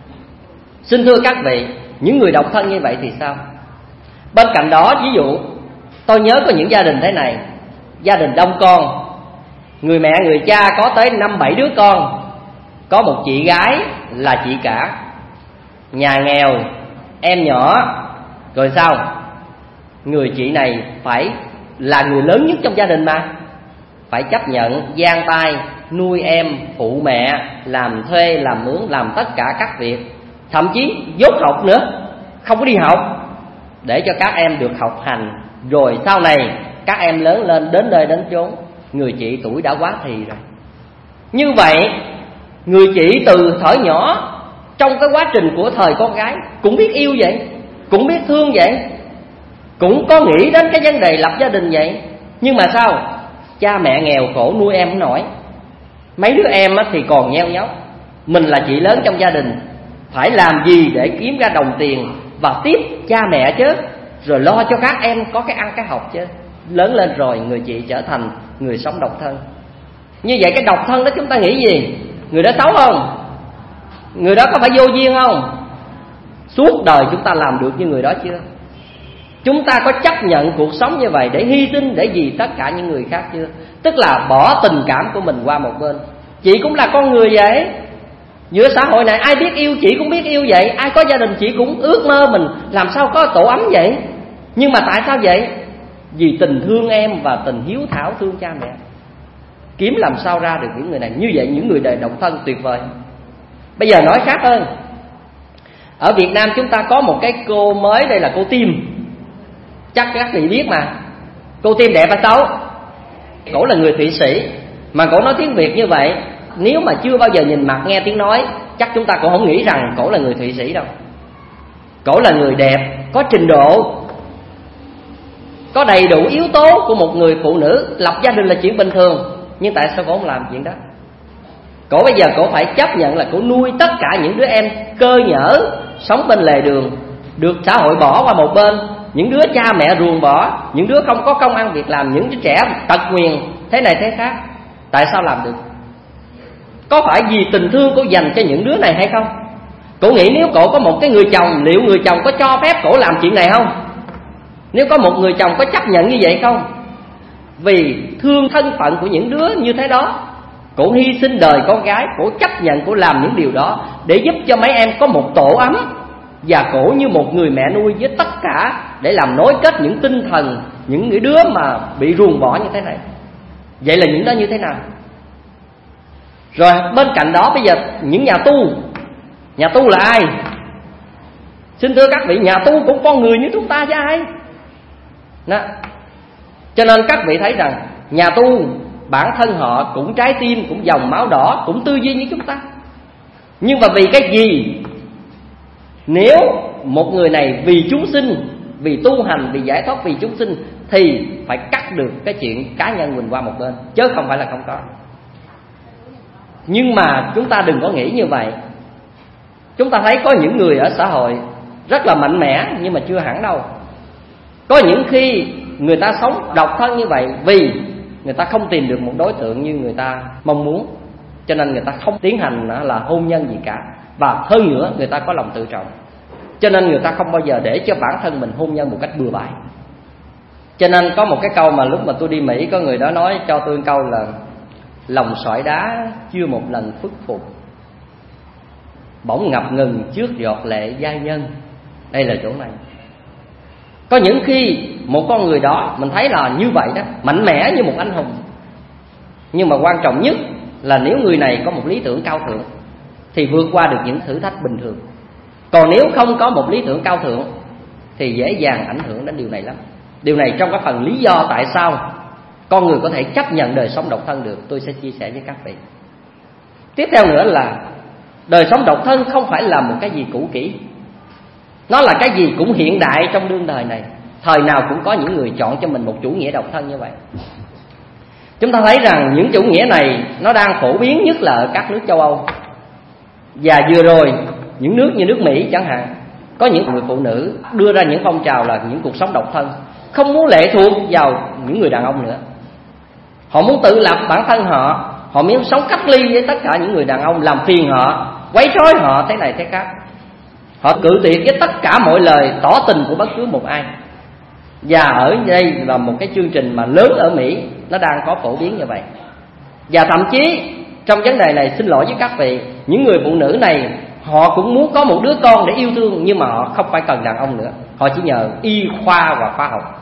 Xin thưa các vị, những người độc thân như vậy thì sao? Bên cạnh đó, ví dụ tôi nhớ có những gia đình thế này, gia đình đông con, người mẹ người cha có tới năm bảy đứa con, có một chị gái là chị cả, nhà nghèo, em nhỏ. Rồi sao? Người chị này phải là người lớn nhất trong gia đình mà, phải chấp nhận giang tay nuôi em, phụ mẹ, làm thuê, làm mướn, làm tất cả các việc, thậm chí dốt học nữa, không có đi học, để cho các em được học hành. Rồi sau này các em lớn lên đến nơi đến chốn, người chị tuổi đã quá thì rồi. Như vậy người chị từ thuở nhỏ trong cái quá trình của thời con gái cũng biết yêu vậy, cũng biết thương vậy, cũng có nghĩ đến cái vấn đề lập gia đình vậy. Nhưng mà sao? Cha mẹ nghèo khổ nuôi em không nổi, mấy đứa em thì còn nheo nhóc. Mình là chị lớn trong gia đình, phải làm gì để kiếm ra đồng tiền và tiếp cha mẹ chứ, rồi lo cho các em có cái ăn cái học chứ. Lớn lên rồi người chị trở thành người sống độc thân. Như vậy cái độc thân đó chúng ta nghĩ gì? Người đó xấu không? Người đó có phải vô duyên không? Suốt đời chúng ta làm được như người đó chưa? Chúng ta có chấp nhận cuộc sống như vậy để hy sinh để vì tất cả những người khác chưa? Tức là bỏ tình cảm của mình qua một bên. Chị cũng là con người vậy. Giữa xã hội này ai biết yêu chị cũng biết yêu vậy, ai có gia đình chị cũng ước mơ mình làm sao có tổ ấm vậy. Nhưng mà tại sao vậy? Vì tình thương em và tình hiếu thảo thương cha mẹ. Kiếm làm sao ra được những người này. Như vậy những người đời độc thân tuyệt vời. Bây giờ nói khác hơn, ở Việt Nam chúng ta có một cái cô mới, đây là cô Tim. Chắc các vị biết mà. Cô Tim đẹp hay xấu? Cổ là người Thụy Sĩ, mà cổ nói tiếng Việt như vậy, nếu mà chưa bao giờ nhìn mặt nghe tiếng nói, chắc chúng ta cũng không nghĩ rằng cổ là người Thụy Sĩ đâu. Cổ là người đẹp, có trình độ, có đầy đủ yếu tố của một người phụ nữ. Lập gia đình là chuyện bình thường, nhưng tại sao cổ không làm chuyện đó? Cổ bây giờ cổ phải chấp nhận là cổ nuôi tất cả những đứa em cơ nhỡ sống bên lề đường, được xã hội bỏ qua một bên, những đứa cha mẹ ruồng bỏ, những đứa không có công ăn việc làm, những đứa trẻ tật nguyền thế này thế khác. Tại sao làm được? Có phải vì tình thương cổ dành cho những đứa này hay không? Cổ nghĩ nếu cổ có một cái người chồng, liệu người chồng có cho phép cổ làm chuyện này không? Nếu có một người chồng có chấp nhận như vậy không? Vì thương thân phận của những đứa như thế đó, cổ hy sinh đời con gái, cổ chấp nhận cổ làm những điều đó để giúp cho mấy em có một tổ ấm. Và cổ như một người mẹ nuôi với tất cả để làm nối kết những tinh thần những đứa mà bị ruồng bỏ như thế này. Vậy là những đó như thế nào? Rồi bên cạnh đó bây giờ những nhà tu. Nhà tu là ai? Xin thưa các vị, nhà tu cũng con người như chúng ta chứ ai đó. Cho nên các vị thấy rằng nhà tu bản thân họ cũng trái tim, cũng dòng máu đỏ, cũng tư duy như chúng ta. Nhưng mà vì cái gì? Nếu một người này vì chúng sinh, vì tu hành, vì giải thoát, vì chúng sinh, thì phải cắt được cái chuyện cá nhân mình qua một bên, chứ không phải là không có. Nhưng mà chúng ta đừng có nghĩ như vậy. Chúng ta thấy có những người ở xã hội rất là mạnh mẽ, nhưng mà chưa hẳn đâu. Có những khi người ta sống độc thân như vậy vì người ta không tìm được một đối tượng như người ta mong muốn, cho nên người ta không tiến hành là hôn nhân gì cả. Và hơn nữa, người ta có lòng tự trọng, cho nên người ta không bao giờ để cho bản thân mình hôn nhân một cách bừa bãi. Cho nên có một cái câu mà lúc mà tôi đi Mỹ, có người đó nói cho tôi câu là lòng sỏi đá chưa một lần phức phục, bỗng ngập ngừng trước giọt lệ giai nhân. Đây là chỗ này. Có những khi một con người đó mình thấy là như vậy đó, mạnh mẽ như một anh hùng, nhưng mà quan trọng nhất là nếu người này có một lý tưởng cao thượng thì vượt qua được những thử thách bình thường. Còn nếu không có một lý tưởng cao thượng thì dễ dàng ảnh hưởng đến điều này lắm. Điều này trong cái phần lý do tại sao con người có thể chấp nhận đời sống độc thân được, tôi sẽ chia sẻ với các vị. Tiếp theo nữa là đời sống độc thân không phải là một cái gì cũ kỹ, nó là cái gì cũng hiện đại trong đương đời này. Thời nào cũng có những người chọn cho mình một chủ nghĩa độc thân như vậy. Chúng ta thấy rằng những chủ nghĩa này nó đang phổ biến nhất là ở các nước châu Âu. Và vừa rồi những nước như nước Mỹ chẳng hạn, có những người phụ nữ đưa ra những phong trào là những cuộc sống độc thân, không muốn lệ thuộc vào những người đàn ông nữa. Họ muốn tự lập bản thân họ, họ muốn sống cách ly với tất cả những người đàn ông làm phiền họ, quấy rối họ thế này thế khác. Họ cự tuyệt với tất cả mọi lời tỏ tình của bất cứ một ai. Và ở đây là một cái chương trình mà lớn ở Mỹ, nó đang có phổ biến như vậy. Và thậm chí trong vấn đề này, xin lỗi với các vị, những người phụ nữ này họ cũng muốn có một đứa con để yêu thương, nhưng mà họ không phải cần đàn ông nữa, họ chỉ nhờ y khoa và khoa học.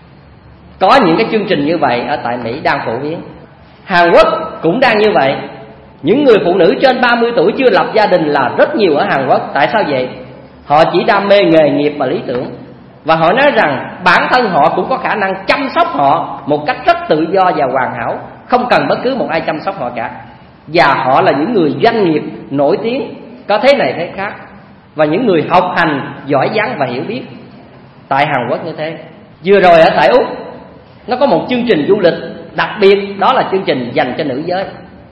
Có những cái chương trình như vậy ở tại Mỹ đang phổ biến. Hàn Quốc cũng đang như vậy. Những người phụ nữ trên ba mươi tuổi chưa lập gia đình là rất nhiều ở Hàn Quốc. Tại sao vậy? Họ chỉ đam mê nghề nghiệp và lý tưởng, và họ nói rằng bản thân họ cũng có khả năng chăm sóc họ một cách rất tự do và hoàn hảo, không cần bất cứ một ai chăm sóc họ cả. Và họ là những người doanh nghiệp nổi tiếng, có thế này thế khác, và những người học hành giỏi giang và hiểu biết. Tại Hàn Quốc như thế. Vừa rồi ở tại Úc, nó có một chương trình du lịch đặc biệt, đó là chương trình dành cho nữ giới.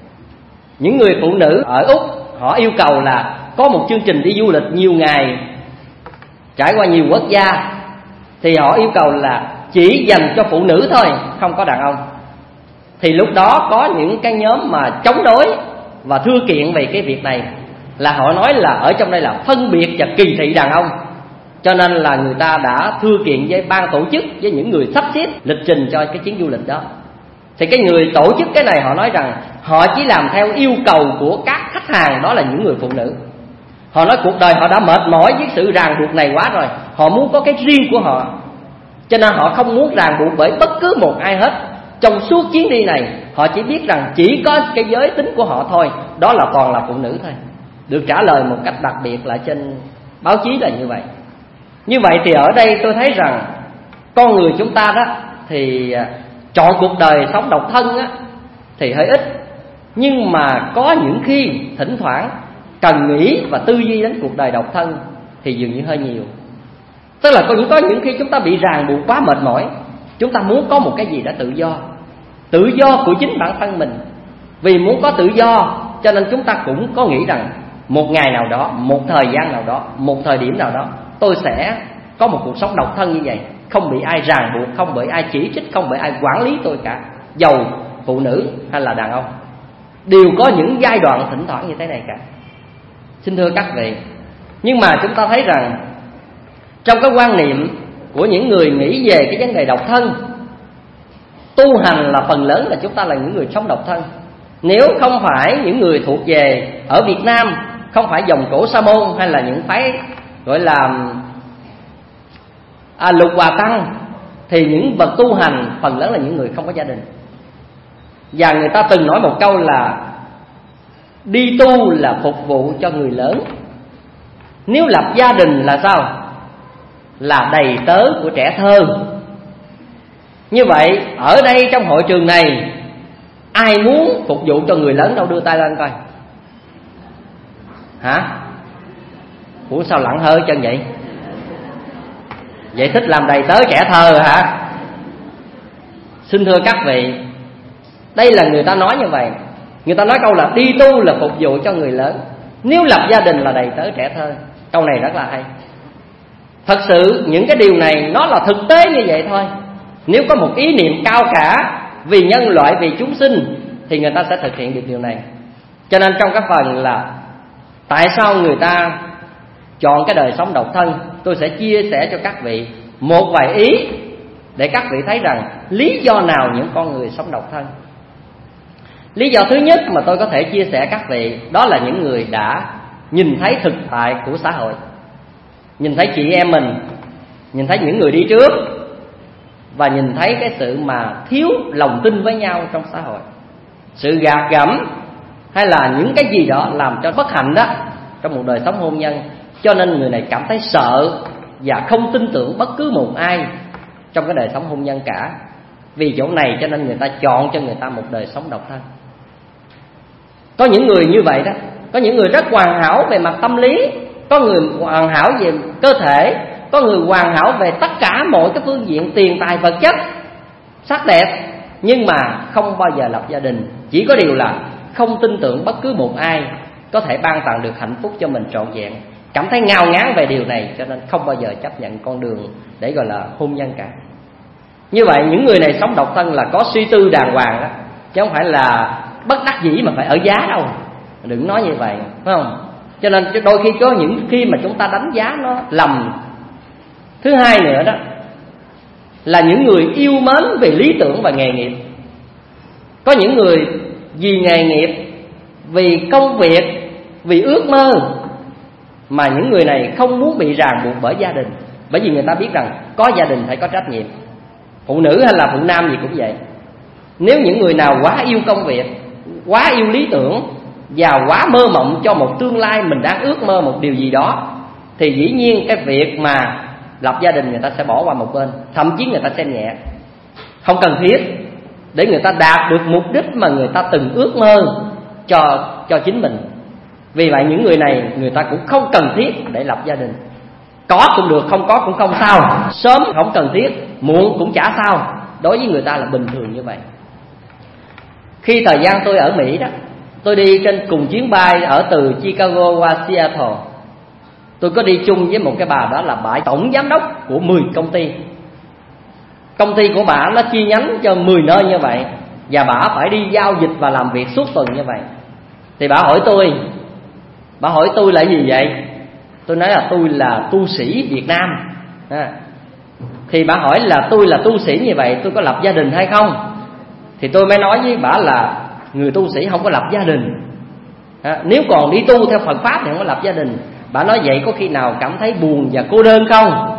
Những người phụ nữ ở Úc họ yêu cầu là có một chương trình đi du lịch nhiều ngày, trải qua nhiều quốc gia, thì họ yêu cầu là chỉ dành cho phụ nữ thôi, không có đàn ông. Thì lúc đó có những cái nhóm mà chống đối và thưa kiện về cái việc này, là họ nói là ở trong đây là phân biệt và kỳ thị đàn ông. Cho nên là người ta đã thưa kiện với ban tổ chức, với những người sắp xếp lịch trình cho cái chuyến du lịch đó. Thì cái người tổ chức cái này họ nói rằng họ chỉ làm theo yêu cầu của các khách hàng, đó là những người phụ nữ. Họ nói cuộc đời họ đã mệt mỏi với sự ràng buộc này quá rồi, họ muốn có cái riêng của họ, cho nên họ không muốn ràng buộc bởi bất cứ một ai hết. Trong suốt chuyến đi này, họ chỉ biết rằng chỉ có cái giới tính của họ thôi, đó là toàn là phụ nữ thôi. Được trả lời một cách đặc biệt lại trên báo chí là như vậy. Như vậy thì ở đây tôi thấy rằng con người chúng ta đó thì chọn cuộc đời sống độc thân á, thì hơi ít. Nhưng mà có những khi thỉnh thoảng cần nghĩ và tư duy đến cuộc đời độc thân thì dường như hơi nhiều. Tức là có những, có những khi chúng ta bị ràng buộc quá mệt mỏi, chúng ta muốn có một cái gì đó tự do. Tự do của chính bản thân mình. Vì muốn có tự do cho nên chúng ta cũng có nghĩ rằng một ngày nào đó, một thời gian nào đó, một thời điểm nào đó, tôi sẽ có một cuộc sống độc thân như vậy, không bị ai ràng buộc, không bị ai chỉ trích, không bị ai quản lý tôi cả, dầu phụ nữ hay là đàn ông. Đều có những giai đoạn thỉnh thoảng như thế này cả. Xin thưa các vị, nhưng mà chúng ta thấy rằng trong cái quan niệm của những người nghĩ về cái vấn đề độc thân, tu hành là phần lớn là chúng ta là những người sống độc thân. Nếu không phải những người thuộc về ở Việt Nam, không phải dòng cổ Sa môn hay là những phái gọi là à, Lục Hòa Tăng, thì những bậc tu hành phần lớn là những người không có gia đình. Và người ta từng nói một câu là đi tu là phục vụ cho người lớn, nếu lập gia đình là sao? Là đầy tớ của trẻ thơ. Như vậy ở đây trong hội trường này, ai muốn phục vụ cho người lớn đâu, đưa tay lên coi. Hả? Ủa sao lặng hơi chân vậy? Vậy thích làm đầy tớ trẻ thơ hả? Xin thưa các vị, đây là người ta nói như vậy. Người ta nói câu là đi tu là phục vụ cho người lớn, nếu lập gia đình là đầy tớ trẻ thơ. Câu này rất là hay. Thật sự những cái điều này nó là thực tế như vậy thôi. Nếu có một ý niệm cao cả vì nhân loại, vì chúng sinh, thì người ta sẽ thực hiện được điều này. Cho nên trong cái phần là tại sao người ta chọn cái đời sống độc thân, tôi sẽ chia sẻ cho các vị một vài ý để các vị thấy rằng lý do nào những con người sống độc thân. Lý do thứ nhất mà tôi có thể chia sẻ các vị, đó là những người đã nhìn thấy thực tại của xã hội, nhìn thấy chị em mình, nhìn thấy những người đi trước, và nhìn thấy cái sự mà thiếu lòng tin với nhau trong xã hội, sự gạt gẫm hay là những cái gì đó làm cho bất hạnh đó trong một đời sống hôn nhân. Cho nên người này cảm thấy sợ và không tin tưởng bất cứ một ai trong cái đời sống hôn nhân cả. Vì chỗ này cho nên người ta chọn cho người ta một đời sống độc thân. Có những người như vậy đó, có những người rất hoàn hảo về mặt tâm lý, có người hoàn hảo về cơ thể, có người hoàn hảo về tất cả mọi cái phương diện tiền tài vật chất, sắc đẹp, nhưng mà không bao giờ lập gia đình. Chỉ có điều là không tin tưởng bất cứ một ai có thể ban tặng được hạnh phúc cho mình trọn vẹn, cảm thấy ngao ngán về điều này, cho nên không bao giờ chấp nhận con đường để gọi là hôn nhân cả. Như vậy những người này sống độc thân là có suy tư đàng hoàng đó, chứ không phải là bất đắc dĩ mà phải ở giá đâu. Đừng nói như vậy, phải không? Cho nên đôi khi có những khi mà chúng ta đánh giá nó lầm. Thứ hai nữa đó là những người yêu mến về lý tưởng và nghề nghiệp. Có những người vì nghề nghiệp, vì công việc, vì ước mơ mà những người này không muốn bị ràng buộc bởi gia đình. Bởi vì người ta biết rằng có gia đình phải có trách nhiệm. Phụ nữ hay là phụ nam gì cũng vậy. Nếu những người nào quá yêu công việc, quá yêu lý tưởng và quá mơ mộng cho một tương lai mình đang ước mơ một điều gì đó, thì dĩ nhiên cái việc mà lập gia đình người ta sẽ bỏ qua một bên, thậm chí người ta xem nhẹ, không cần thiết để người ta đạt được mục đích mà người ta từng ước mơ cho cho chính mình. Vì vậy những người này người ta cũng không cần thiết để lập gia đình. Có cũng được, không có cũng không sao. Sớm không cần thiết, muộn cũng chả sao. Đối với người ta là bình thường như vậy. Khi thời gian tôi ở Mỹ đó, tôi đi trên cùng chuyến bay ở từ Chicago qua Seattle. Tôi có đi chung với một cái bà, đó là bà tổng giám đốc của mười công ty. Công ty của bà nó chi nhánh cho mười nơi như vậy, và bà phải đi giao dịch và làm việc suốt tuần như vậy. Thì bà hỏi tôi, bà hỏi tôi là gì vậy? Tôi nói là tôi là tu sĩ Việt Nam à. Thì bà hỏi là tôi là tu sĩ như vậy, tôi có lập gia đình hay không? Thì tôi mới nói với bà là người tu sĩ không có lập gia đình à, nếu còn đi tu theo Phật Pháp thì không có lập gia đình. Bà nói vậy có khi nào cảm thấy buồn và cô đơn không?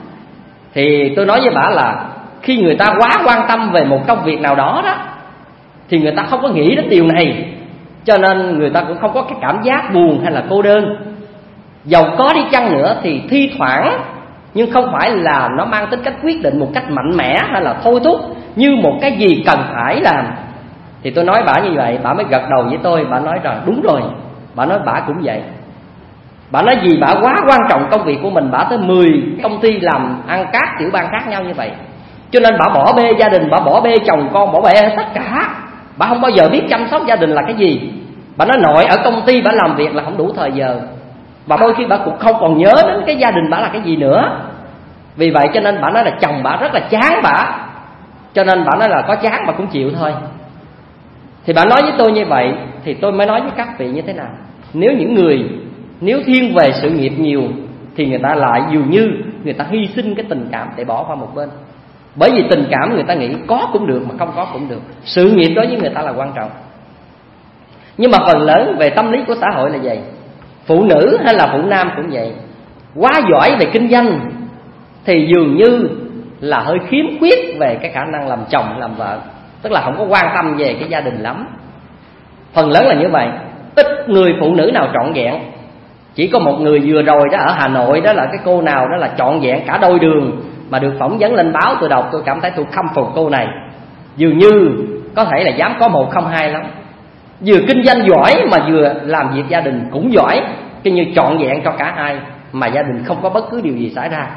Thì tôi nói với bà là khi người ta quá quan tâm về một công việc nào đó đó, thì người ta không có nghĩ đến điều này, cho nên người ta cũng không có cái cảm giác buồn hay là cô đơn. Dầu có đi chăng nữa thì thi thoảng, nhưng không phải là nó mang tính cách quyết định một cách mạnh mẽ hay là thôi thúc như một cái gì cần phải làm. Thì tôi nói bà như vậy, bà mới gật đầu với tôi. Bà nói rằng đúng rồi. Bà nói bà cũng vậy. Bà nói vì bà quá quan trọng công việc của mình, bà tới mười công ty làm ăn các tiểu bang khác nhau như vậy, cho nên bà bỏ bê gia đình, bà bỏ bê chồng con, bỏ bê tất cả. Bà không bao giờ biết chăm sóc gia đình là cái gì. Bà nói nội ở công ty bà làm việc là không đủ thời giờ, và đôi khi bà cũng không còn nhớ đến cái gia đình bà là cái gì nữa. Vì vậy cho nên bà nói là chồng bà rất là chán bà, cho nên bà nói là có chán bà cũng chịu thôi. Thì bà nói với tôi như vậy, thì tôi mới nói với các vị như thế nào. Nếu những người nếu thiên về sự nghiệp nhiều, thì người ta lại dường như người ta hy sinh cái tình cảm để bỏ qua một bên. Bởi vì tình cảm người ta nghĩ có cũng được mà không có cũng được. Sự nghiệp đối với người ta là quan trọng. Nhưng mà phần lớn về tâm lý của xã hội là vậy. Phụ nữ hay là phụ nam cũng vậy. Quá giỏi về kinh doanh thì dường như là hơi khiếm khuyết về cái khả năng làm chồng làm vợ, tức là không có quan tâm về cái gia đình lắm. Phần lớn là như vậy. Ít người phụ nữ nào trọn vẹn. Chỉ có một người vừa rồi đó ở Hà Nội, đó là cái cô nào đó là trọn vẹn cả đôi đường, mà được phỏng vấn lên báo tôi đọc tôi cảm thấy tôi khâm phục cô này. Dường như có thể là dám có một không hai lắm. Vừa kinh doanh giỏi mà vừa làm việc gia đình cũng giỏi, cái như trọn vẹn cho cả hai, mà gia đình không có bất cứ điều gì xảy ra.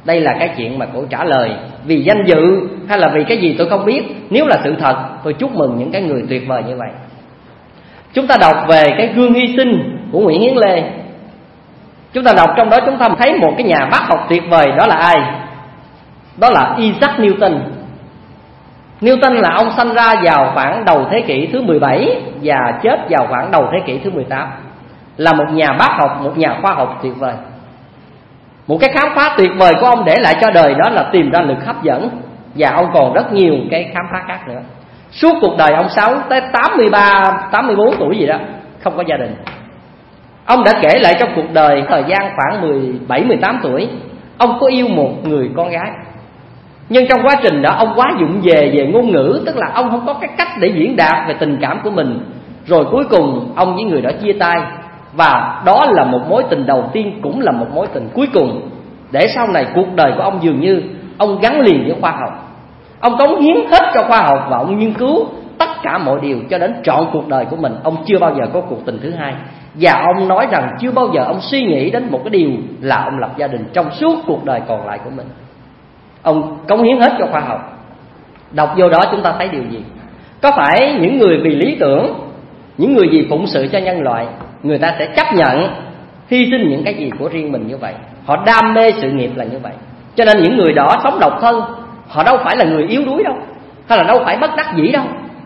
Đây là cái chuyện mà cổ trả lời vì danh dự hay là vì cái gì tôi không biết. Nếu là sự thật, tôi chúc mừng những cái người tuyệt vời như vậy. Chúng ta đọc về cái gương hy sinh của Nguyễn Hiến Lê. Chúng ta đọc trong đó chúng ta thấy một cái nhà bác học tuyệt vời, đó là ai? Đó là Isaac Newton. Newton là ông sanh ra vào khoảng đầu thế kỷ thứ mười bảy và chết vào khoảng đầu thế kỷ thứ mười tám. Là một nhà bác học, một nhà khoa học tuyệt vời. Một cái khám phá tuyệt vời của ông để lại cho đời đó là tìm ra lực hấp dẫn. Và ông còn rất nhiều cái khám phá khác nữa. Suốt cuộc đời ông sống tới tám mươi ba, tám mươi bốn tuổi gì đó, không có gia đình. Ông đã kể lại trong cuộc đời thời gian khoảng mười bảy, mười tám tuổi, ông có yêu một người con gái. Nhưng trong quá trình đó ông quá vụng về về ngôn ngữ, tức là ông không có cái cách để diễn đạt về tình cảm của mình. Rồi cuối cùng ông với người đó chia tay. Và đó là một mối tình đầu tiên, cũng là một mối tình cuối cùng. Để sau này cuộc đời của ông dường như ông gắn liền với khoa học. Ông cống hiến hết cho khoa học và ông nghiên cứu tất cả mọi điều cho đến trọn cuộc đời của mình. Ông chưa bao giờ có cuộc tình thứ hai. Và ông nói rằng chưa bao giờ ông suy nghĩ đến một cái điều là ông lập gia đình trong suốt cuộc đời còn lại của mình. Ông cống hiến hết cho khoa học. Đọc vô đó chúng ta thấy điều gì? Có phải những người vì lý tưởng, những người vì phụng sự cho nhân loại, người ta sẽ chấp nhận hy sinh những cái gì của riêng mình như vậy? Họ đam mê sự nghiệp là như vậy. Cho nên những người đó sống độc thân, họ đâu phải là người yếu đuối đâu, hay là đâu phải bất đắc dĩ đâu.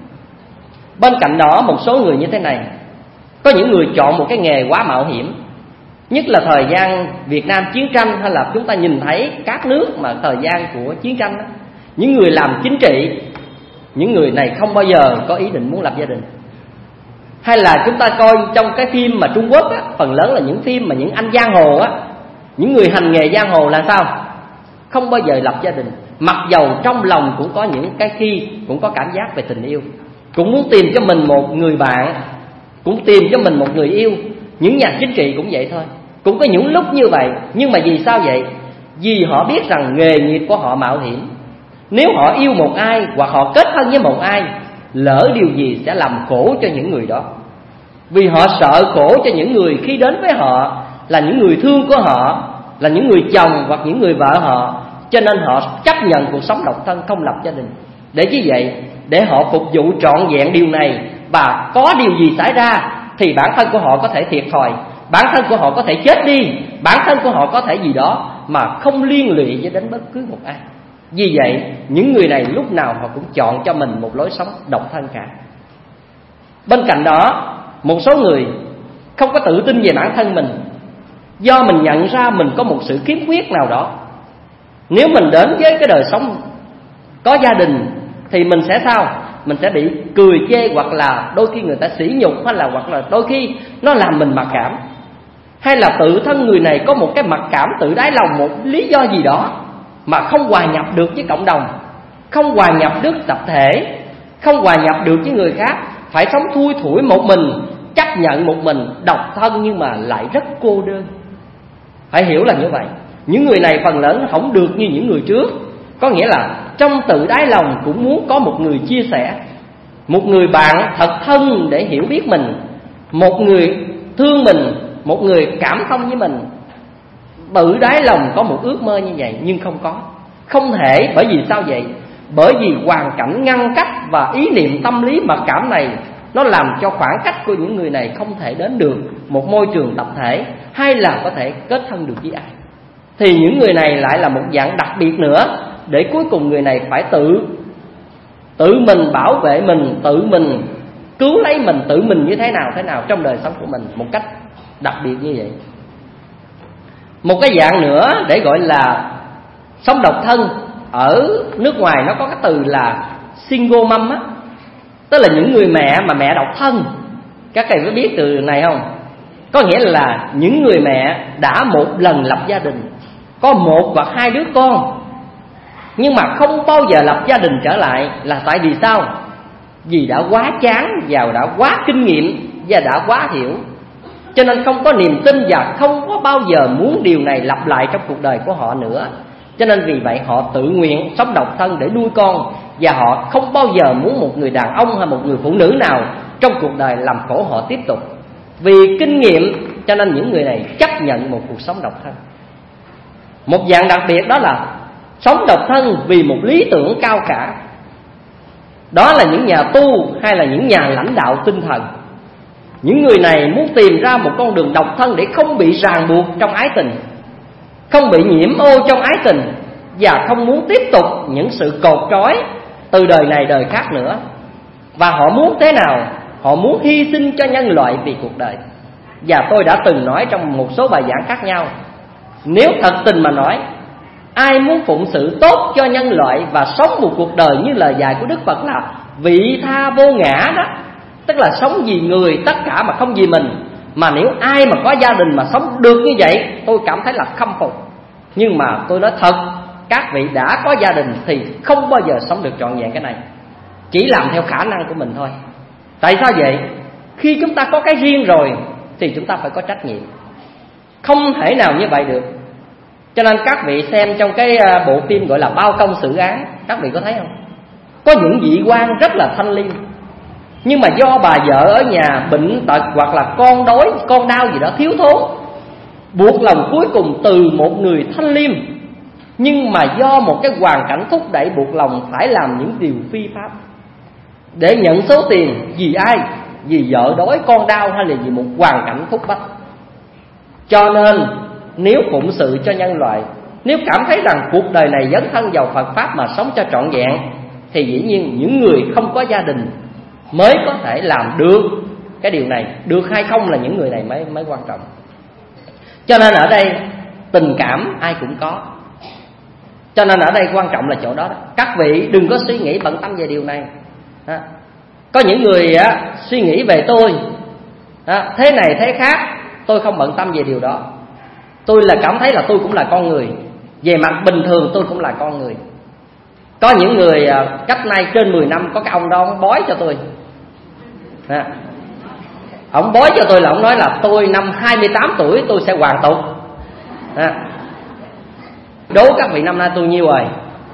Bên cạnh đó một số người như thế này, có những người chọn một cái nghề quá mạo hiểm. Nhất là thời gian Việt Nam chiến tranh, hay là chúng ta nhìn thấy các nước mà thời gian của chiến tranh đó, những người làm chính trị, những người này không bao giờ có ý định muốn lập gia đình. Hay là chúng ta coi trong cái phim mà Trung Quốc á, phần lớn là những phim mà những anh giang hồ á, những người hành nghề giang hồ là sao? Không bao giờ lập gia đình. Mặc dầu trong lòng cũng có những cái khi cũng có cảm giác về tình yêu, cũng muốn tìm cho mình một người bạn, cũng tìm cho mình một người yêu. Những nhà chính trị cũng vậy thôi, cũng có những lúc như vậy. Nhưng mà vì sao vậy? Vì họ biết rằng nghề nghiệp của họ mạo hiểm. Nếu họ yêu một ai hoặc họ kết thân với một ai, lỡ điều gì sẽ làm khổ cho những người đó. Vì họ sợ khổ cho những người khi đến với họ là những người thương của họ, là những người chồng hoặc những người vợ họ. Cho nên họ chấp nhận cuộc sống độc thân, không lập gia đình. Để như vậy, để họ phục vụ trọn vẹn điều này, và có điều gì xảy ra thì bản thân của họ có thể thiệt thòi, bản thân của họ có thể chết đi, bản thân của họ có thể gì đó, mà không liên lụy với đến bất cứ một ai. Vì vậy, những người này lúc nào họ cũng chọn cho mình một lối sống độc thân cả. Bên cạnh đó, một số người không có tự tin về bản thân mình, do mình nhận ra mình có một sự khiếm khuyết nào đó. Nếu mình đến với cái đời sống có gia đình thì mình sẽ sao? Mình sẽ bị cười chê, hoặc là đôi khi người ta sỉ nhục, hay là hoặc là đôi khi nó làm mình mặc cảm. Hay là tự thân người này có một cái mặc cảm tự đáy lòng, một lý do gì đó mà không hòa nhập được với cộng đồng, không hòa nhập được tập thể, không hòa nhập được với người khác, phải sống thui thủi một mình, chấp nhận một mình, độc thân nhưng mà lại rất cô đơn. Phải hiểu là như vậy. Những người này phần lớn không được như những người trước. Có nghĩa là trong tự đáy lòng cũng muốn có một người chia sẻ, một người bạn thật thân để hiểu biết mình, một người thương mình, một người cảm thông với mình. Tự đáy lòng có một ước mơ như vậy nhưng không có, không thể. Bởi vì sao vậy? Bởi vì hoàn cảnh ngăn cách và ý niệm tâm lý mặc cảm này, nó làm cho khoảng cách của những người này không thể đến được một môi trường tập thể, hay là có thể kết thân được với ai. Thì những người này lại là một dạng đặc biệt nữa, để cuối cùng người này phải tự Tự mình bảo vệ mình, tự mình cứu lấy mình, tự mình như thế nào thế nào trong đời sống của mình, một cách đặc biệt như vậy. Một cái dạng nữa để gọi là sống độc thân, ở nước ngoài nó có cái từ là single mom á, tức là những người mẹ mà mẹ độc thân. Các thầy có biết từ này không? Có nghĩa là những người mẹ đã một lần lập gia đình, có một hoặc hai đứa con, nhưng mà không bao giờ lập gia đình trở lại. Là tại vì sao? Vì đã quá chán và đã quá kinh nghiệm và đã quá hiểu, cho nên không có niềm tin và không có bao giờ muốn điều này lặp lại trong cuộc đời của họ nữa. Cho nên vì vậy họ tự nguyện sống độc thân để nuôi con, và họ không bao giờ muốn một người đàn ông hay một người phụ nữ nào trong cuộc đời làm khổ họ tiếp tục. Vì kinh nghiệm cho nên những người này chấp nhận một cuộc sống độc thân. Một dạng đặc biệt đó là sống độc thân vì một lý tưởng cao cả. Đó là những nhà tu hay là những nhà lãnh đạo tinh thần. Những người này muốn tìm ra một con đường độc thân để không bị ràng buộc trong ái tình, không bị nhiễm ô trong ái tình, và không muốn tiếp tục những sự cột trói từ đời này đời khác nữa. Và họ muốn thế nào? Họ muốn hy sinh cho nhân loại vì cuộc đời. Và tôi đã từng nói trong một số bài giảng khác nhau, nếu thật tình mà nói, ai muốn phụng sự tốt cho nhân loại và sống một cuộc đời như lời dạy của Đức Phật là vị tha vô ngã đó, tức là sống vì người tất cả mà không vì mình. Mà nếu ai mà có gia đình mà sống được như vậy, tôi cảm thấy là khâm phục. Nhưng mà tôi nói thật, các vị đã có gia đình thì không bao giờ sống được trọn vẹn cái này, chỉ làm theo khả năng của mình thôi. Tại sao vậy? Khi chúng ta có cái riêng rồi thì chúng ta phải có trách nhiệm, không thể nào như vậy được. Cho nên các vị xem trong cái bộ phim gọi là Bao Công Xử Án, các vị có thấy không? Có những vị quan rất là thanh liêm, nhưng mà do bà vợ ở nhà bệnh tật hoặc là con đói, con đau gì đó, thiếu thốn, buộc lòng cuối cùng từ một người thanh liêm, nhưng mà do một cái hoàn cảnh thúc đẩy buộc lòng phải làm những điều phi pháp để nhận số tiền. Vì ai? Vì vợ đói, con đau, hay là vì một hoàn cảnh thúc bách. Cho nên nếu phụng sự cho nhân loại, nếu cảm thấy rằng cuộc đời này dấn thân vào Phật Pháp mà sống cho trọn vẹn, thì dĩ nhiên những người không có gia đình mới có thể làm được cái điều này. Được hay không là những người này mới, mới quan trọng. Cho nên ở đây tình cảm ai cũng có. Cho nên ở đây quan trọng là chỗ đó, đó. Các vị đừng có suy nghĩ bận tâm về điều này. À, có những người á, suy nghĩ về tôi à, thế này thế khác. Tôi không bận tâm về điều đó. Tôi là cảm thấy là tôi cũng là con người. Về mặt bình thường tôi cũng là con người. Có những người à, cách nay trên mười năm, có cái ông đó ông bói cho tôi à, ông bói cho tôi là ông nói là tôi năm hai mươi tám tuổi tôi sẽ hoàn tục à, đố các vị năm nay tôi nhiêu rồi?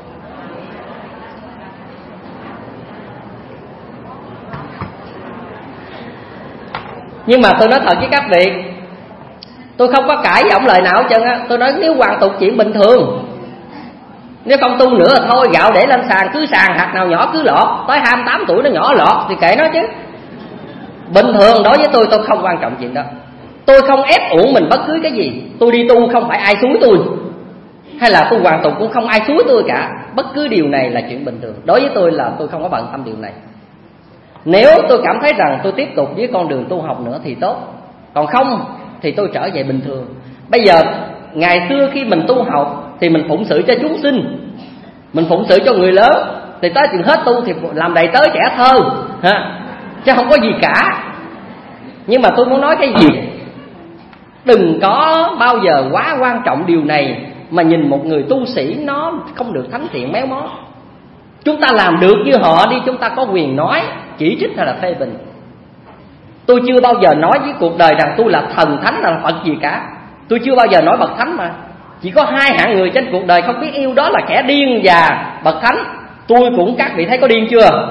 Nhưng mà tôi nói thật với các vị, tôi không có cãi với ông lời nào hết trơn á. Tôi nói nếu hoàn tục chuyện bình thường, nếu không tu nữa thôi, gạo để lên sàn cứ sàn, hạt nào nhỏ cứ lọt. Tới hai mươi tám tuổi nó nhỏ lọt thì kệ nó chứ. Bình thường đối với tôi, tôi không quan trọng chuyện đó. Tôi không ép uổng mình bất cứ cái gì. Tôi đi tu không phải ai xúi tôi, hay là tôi hoàn tục cũng không ai xúi tôi cả. Bất cứ điều này là chuyện bình thường. Đối với tôi là tôi không có bận tâm điều này. Nếu tôi cảm thấy rằng tôi tiếp tục với con đường tu học nữa thì tốt, còn không thì tôi trở về bình thường. Bây giờ ngày xưa khi mình tu học thì mình phụng sự cho chúng sinh, mình phụng sự cho người lớn, thì tới chừng hết tu thì làm đầy tớ trẻ thơ ha, chứ không có gì cả. Nhưng mà tôi muốn nói cái gì, đừng có bao giờ quá quan trọng điều này mà nhìn một người tu sĩ nó không được thánh thiện méo mó. Chúng ta làm được như họ đi, chúng ta có quyền nói, chỉ trích hay là phê bình. Tôi chưa bao giờ nói với cuộc đời rằng tôi là thần thánh là Phật gì cả. Tôi chưa bao giờ nói bậc thánh mà. Chỉ có hai hạng người trên cuộc đời không biết yêu, đó là kẻ điên và bậc thánh. Tôi cũng, các vị thấy có điên chưa?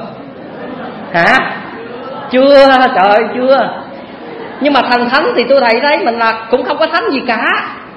Hả? Chưa, trời ơi, chưa. Nhưng mà thần thánh thì tôi thấy thấy mình là cũng không có thánh gì cả.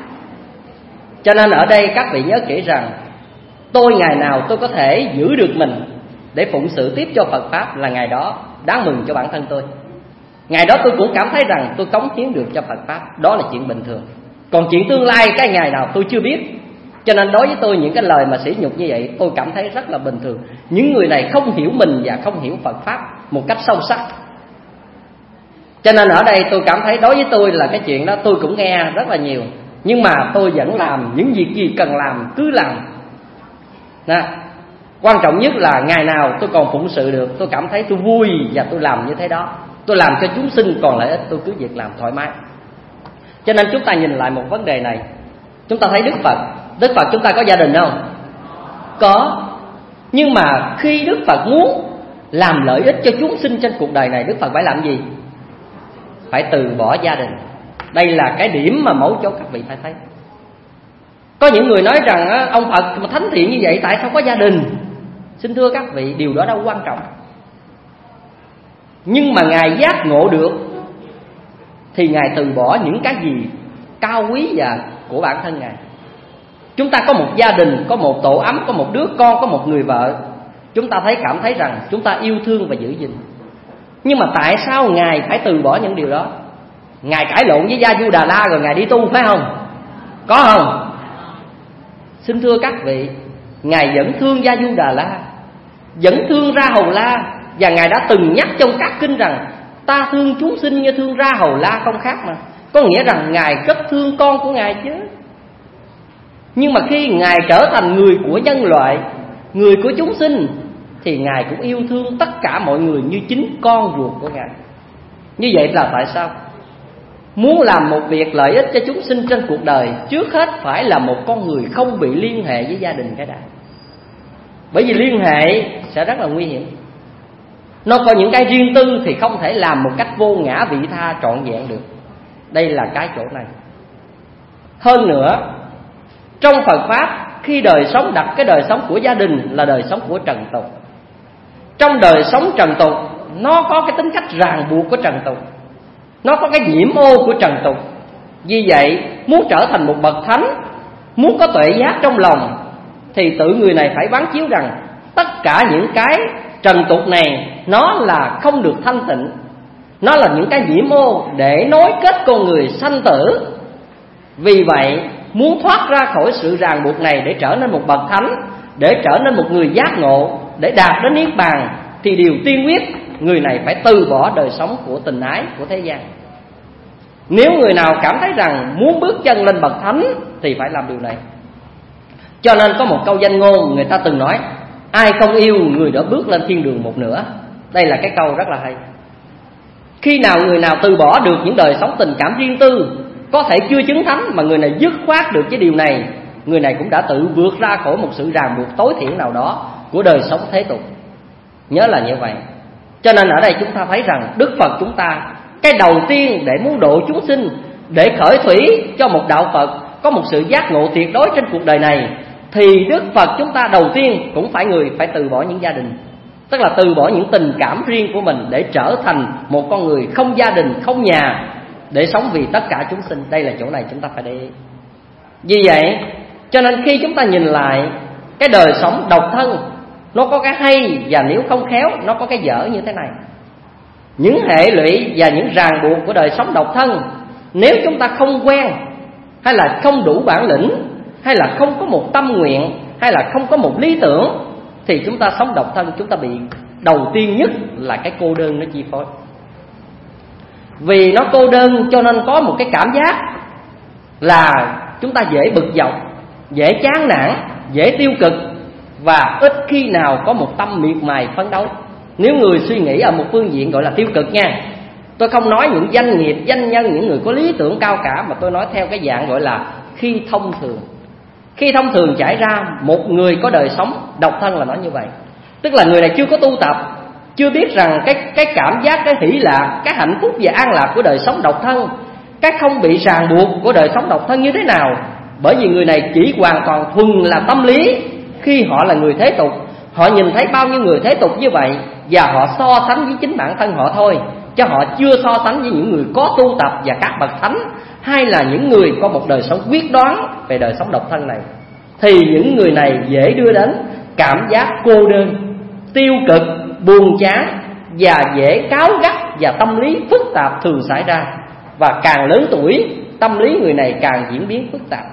Cho nên ở đây các vị nhớ kỹ rằng tôi ngày nào tôi có thể giữ được mình để phụng sự tiếp cho Phật Pháp là ngày đó đáng mừng cho bản thân tôi. Ngày đó tôi cũng cảm thấy rằng tôi cống hiến được cho Phật Pháp, đó là chuyện bình thường. Còn chuyện tương lai cái ngày nào tôi chưa biết. Cho nên đối với tôi những cái lời mà sỉ nhục như vậy tôi cảm thấy rất là bình thường. Những người này không hiểu mình và không hiểu Phật Pháp một cách sâu sắc. Cho nên ở đây tôi cảm thấy đối với tôi là cái chuyện đó tôi cũng nghe rất là nhiều, nhưng mà tôi vẫn làm những việc gì cần làm cứ làm. Nè, quan trọng nhất là ngày nào tôi còn phụng sự được, tôi cảm thấy tôi vui và tôi làm như thế đó. Tôi làm cho chúng sinh còn lợi ích, tôi cứ việc làm thoải mái. Cho nên chúng ta nhìn lại một vấn đề này, chúng ta thấy Đức Phật, Đức Phật chúng ta có gia đình không? Có. Nhưng mà khi Đức Phật muốn làm lợi ích cho chúng sinh trên cuộc đời này, Đức Phật phải làm gì? Phải từ bỏ gia đình. Đây là cái điểm mà mấu chốt các vị phải thấy. Có những người nói rằng ông Phật mà thánh thiện như vậy tại sao có gia đình? Xin thưa các vị, điều đó đâu quan trọng. Nhưng mà Ngài giác ngộ được thì Ngài từ bỏ những cái gì cao quý và của bản thân Ngài. Chúng ta có một gia đình, có một tổ ấm, có một đứa con, có một người vợ. Chúng ta thấy cảm thấy rằng chúng ta yêu thương và giữ gìn. Nhưng mà tại sao Ngài phải từ bỏ những điều đó? Ngài cãi lộn với Gia Du Đà La rồi Ngài đi tu phải không? Có không? Xin thưa các vị, Ngài vẫn thương Gia Du Đà La, vẫn thương Ra Hầu La. Và Ngài đã từng nhắc trong các kinh rằng ta thương chúng sinh như thương Ra Hầu La không khác mà. Có nghĩa rằng Ngài rất thương con của Ngài chứ. Nhưng mà khi Ngài trở thành người của nhân loại, người của chúng sinh, thì Ngài cũng yêu thương tất cả mọi người như chính con ruột của Ngài. Như vậy là tại sao? Muốn làm một việc lợi ích cho chúng sinh trên cuộc đời, trước hết phải là một con người không bị liên hệ với gia đình cái đã. Bởi vì liên hệ sẽ rất là nguy hiểm. Nó có những cái riêng tư thì không thể làm một cách vô ngã vị tha trọn vẹn được. Đây là cái chỗ này. Hơn nữa, trong Phật Pháp, khi đời sống đặt cái đời sống của gia đình là đời sống của trần tục. Trong đời sống trần tục, nó có cái tính cách ràng buộc của trần tục, nó có cái nhiễm ô của trần tục. Vì vậy, muốn trở thành một bậc thánh, muốn có tuệ giác trong lòng, thì tự người này phải quán chiếu rằng tất cả những cái trần tục này nó là không được thanh tịnh, nó là những cái nhiễm ô để nối kết con người sanh tử. Vì vậy, muốn thoát ra khỏi sự ràng buộc này để trở nên một bậc thánh, để trở nên một người giác ngộ, để đạt đến niết bàn, thì điều tiên quyết người này phải từ bỏ đời sống của tình ái của thế gian. Nếu người nào cảm thấy rằng muốn bước chân lên bậc thánh thì phải làm điều này. Cho nên có một câu danh ngôn người ta từng nói: ai không yêu người đó bước lên thiên đường một nửa. Đây là cái câu rất là hay. Khi nào người nào từ bỏ được những đời sống tình cảm riêng tư, có thể chưa chứng thánh, mà người này dứt khoát được cái điều này, người này cũng đã tự vượt ra khỏi một sự ràng buộc tối thiểu nào đó của đời sống thế tục. Nhớ là như vậy. Cho nên ở đây chúng ta thấy rằng Đức Phật chúng ta, cái đầu tiên để muốn độ chúng sinh, để khởi thủy cho một đạo Phật có một sự giác ngộ tuyệt đối trên cuộc đời này, thì Đức Phật chúng ta đầu tiên cũng phải người phải từ bỏ những gia đình, tức là từ bỏ những tình cảm riêng của mình để trở thành một con người không gia đình, không nhà, để sống vì tất cả chúng sinh. Đây là chỗ này chúng ta phải để ý. Vì vậy, cho nên khi chúng ta nhìn lại cái đời sống độc thân, nó có cái hay, và nếu không khéo nó có cái dở như thế này. Những hệ lụy và những ràng buộc của đời sống độc thân, nếu chúng ta không quen, hay là không đủ bản lĩnh, hay là không có một tâm nguyện, hay là không có một lý tưởng, thì chúng ta sống độc thân, chúng ta bị đầu tiên nhất là cái cô đơn nó chi phối. Vì nó cô đơn cho nên có một cái cảm giác là chúng ta dễ bực dọc, dễ chán nản, dễ tiêu cực, và ít khi nào có một tâm miệt mài phấn đấu. Nếu người suy nghĩ ở một phương diện gọi là tiêu cực nha, tôi không nói những doanh nghiệp, doanh nhân, những người có lý tưởng cao cả, mà tôi nói theo cái dạng gọi là khi thông thường. Khi thông thường trải ra, một người có đời sống độc thân là nói như vậy. Tức là người này chưa có tu tập, chưa biết rằng cái, cái cảm giác, cái hỷ lạc, cái hạnh phúc và an lạc của đời sống độc thân, cái không bị ràng buộc của đời sống độc thân như thế nào. Bởi vì người này chỉ hoàn toàn thuần là tâm lý. Khi họ là người thế tục, họ nhìn thấy bao nhiêu người thế tục như vậy, và họ so sánh với chính bản thân họ thôi, chứ họ chưa so sánh với những người có tu tập và các bậc thánh, hay là những người có một đời sống quyết đoán về đời sống độc thân này. Thì những người này dễ đưa đến cảm giác cô đơn, tiêu cực, buồn chán, và dễ cáu gắt, và tâm lý phức tạp thường xảy ra. Và càng lớn tuổi, tâm lý người này càng diễn biến phức tạp.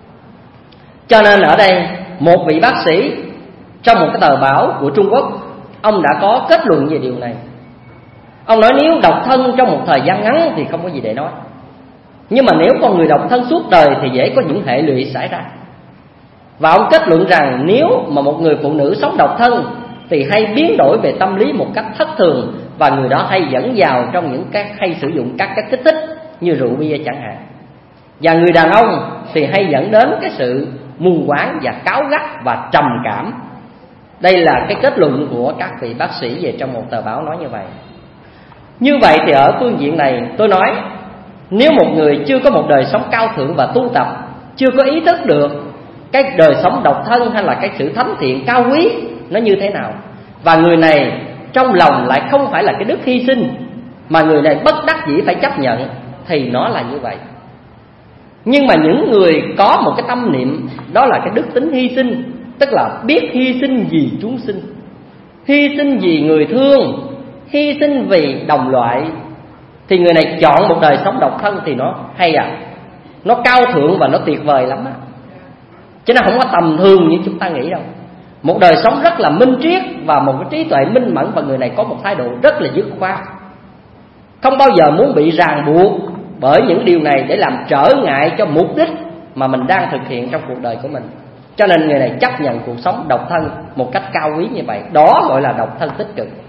Cho nên ở đây, một vị bác sĩ trong một cái tờ báo của Trung Quốc, ông đã có kết luận về điều này. Ông nói nếu độc thân trong một thời gian ngắn thì không có gì để nói, nhưng mà nếu con người độc thân suốt đời thì dễ có những hệ lụy xảy ra. Và ông kết luận rằng nếu mà một người phụ nữ sống độc thân thì hay biến đổi về tâm lý một cách thất thường, và người đó hay dẫn vào trong những cái hay sử dụng các cái kích thích như rượu bia chẳng hạn. Và người đàn ông thì hay dẫn đến cái sự mù quáng và cáu gắt và trầm cảm. Đây là cái kết luận của các vị bác sĩ về trong một tờ báo nói như vậy. Như vậy thì ở phương diện này tôi nói, nếu một người chưa có một đời sống cao thượng và tu tập, chưa có ý thức được cái đời sống độc thân hay là cái sự thánh thiện cao quý nó như thế nào, và người này trong lòng lại không phải là cái đức hy sinh, mà người này bất đắc dĩ phải chấp nhận, thì nó là như vậy. Nhưng mà những người có một cái tâm niệm, đó là cái đức tính hy sinh, tức là biết hy sinh vì chúng sinh, hy sinh vì người thương, hy sinh vì đồng loại, thì người này chọn một đời sống độc thân thì nó hay à, nó cao thượng và nó tuyệt vời lắm á. Chứ nó không có tầm thường như chúng ta nghĩ đâu. Một đời sống rất là minh triết và một cái trí tuệ minh mẫn, và người này có một thái độ rất là dứt khoát, không bao giờ muốn bị ràng buộc bởi những điều này để làm trở ngại cho mục đích mà mình đang thực hiện trong cuộc đời của mình. Cho nên người này chấp nhận cuộc sống độc thân một cách cao quý như vậy. Đó gọi là độc thân tích cực.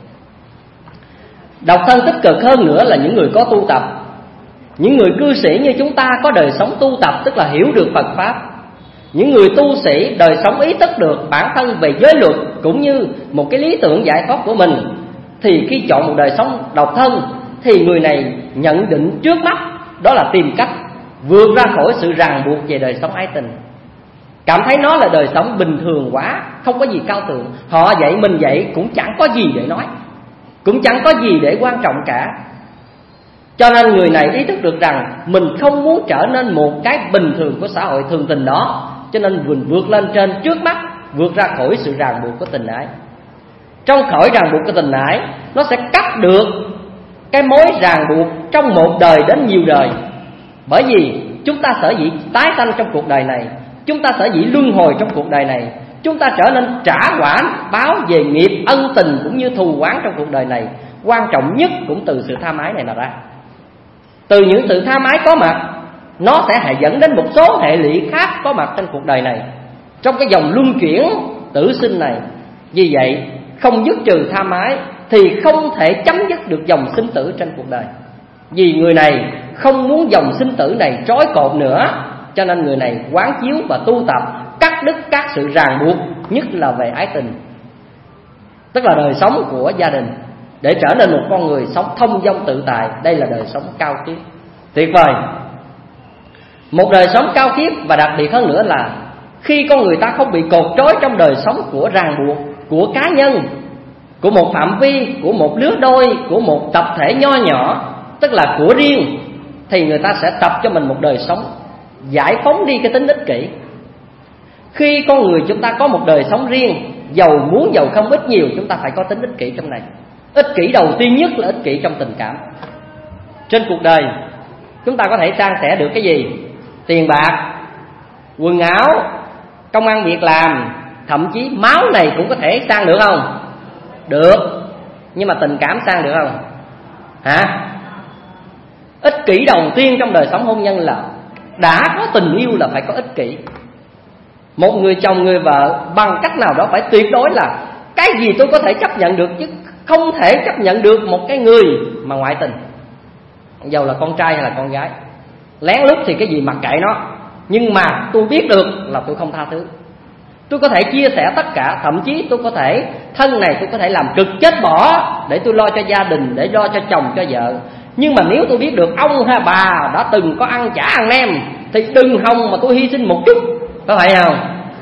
Độc thân tích cực hơn nữa là những người có tu tập. Những người cư sĩ như chúng ta có đời sống tu tập, tức là hiểu được Phật Pháp. Những người tu sĩ đời sống ý thức được bản thân về giới luật cũng như một cái lý tưởng giải thoát của mình, thì khi chọn một đời sống độc thân thì người này nhận định trước mắt đó là tìm cách vượt ra khỏi sự ràng buộc về đời sống ái tình. Cảm thấy nó là đời sống bình thường quá, không có gì cao thượng. Họ vậy mình vậy cũng chẳng có gì để nói, cũng chẳng có gì để quan trọng cả. Cho nên người này ý thức được rằng mình không muốn trở nên một cái bình thường của xã hội thường tình đó, cho nên mình vượt lên trên trước mắt, vượt ra khỏi sự ràng buộc của tình ái. Trong khỏi ràng buộc của tình ái, nó sẽ cắt được cái mối ràng buộc trong một đời đến nhiều đời. Bởi vì chúng ta sở dĩ tái sanh trong cuộc đời này, chúng ta sở dĩ luân hồi trong cuộc đời này, chúng ta trở nên trả quả báo về nghiệp ân tình cũng như thù oán trong cuộc đời này, quan trọng nhất cũng từ sự tham ái này mà ra. Từ những sự tham ái có mặt, nó sẽ dẫn đến một số hệ lụy khác có mặt trên cuộc đời này, trong cái dòng luân chuyển tử sinh này. Vì vậy không dứt trừ tham ái thì không thể chấm dứt được dòng sinh tử trên cuộc đời. Vì người này không muốn dòng sinh tử này trói cột nữa, cho nên người này quán chiếu và tu tập cắt đứt các sự ràng buộc, nhất là về ái tình, tức là đời sống của gia đình, để trở nên một con người sống thông dong tự tại. Đây là đời sống cao khiết, tuyệt vời. Một đời sống cao khiết và đặc biệt hơn nữa là khi con người ta không bị cột trói trong đời sống của ràng buộc, của cá nhân, của một phạm vi, của một lứa đôi, của một tập thể nho nhỏ, tức là của riêng, thì người ta sẽ tập cho mình một đời sống giải phóng đi cái tính ích kỷ. Khi con người chúng ta có một đời sống riêng, giàu muốn giàu không ít nhiều, chúng ta phải có tính ích kỷ trong này. Ích kỷ đầu tiên nhất là ích kỷ trong tình cảm. Trên cuộc đời chúng ta có thể san sẻ được cái gì? Tiền bạc, quần áo, công ăn việc làm, thậm chí máu này cũng có thể sang được không? Được. Nhưng mà tình cảm sang được không? Hả? Ích kỷ đầu tiên trong đời sống hôn nhân là đã có tình yêu là phải có ích kỷ. Một người chồng người vợ bằng cách nào đó phải tuyệt đối là cái gì tôi có thể chấp nhận được, chứ không thể chấp nhận được một cái người mà ngoại tình, dầu là con trai hay là con gái. Lén lút thì cái gì mặc kệ nó, nhưng mà tôi biết được là tôi không tha thứ. Tôi có thể chia sẻ tất cả, thậm chí tôi có thể thân này tôi có thể làm cực chết bỏ để tôi lo cho gia đình, để lo cho chồng cho vợ. Nhưng mà nếu tôi biết được ông hay bà đã từng có ăn chả ăn nem thì đừng hòng mà tôi hy sinh một chút, có phải không?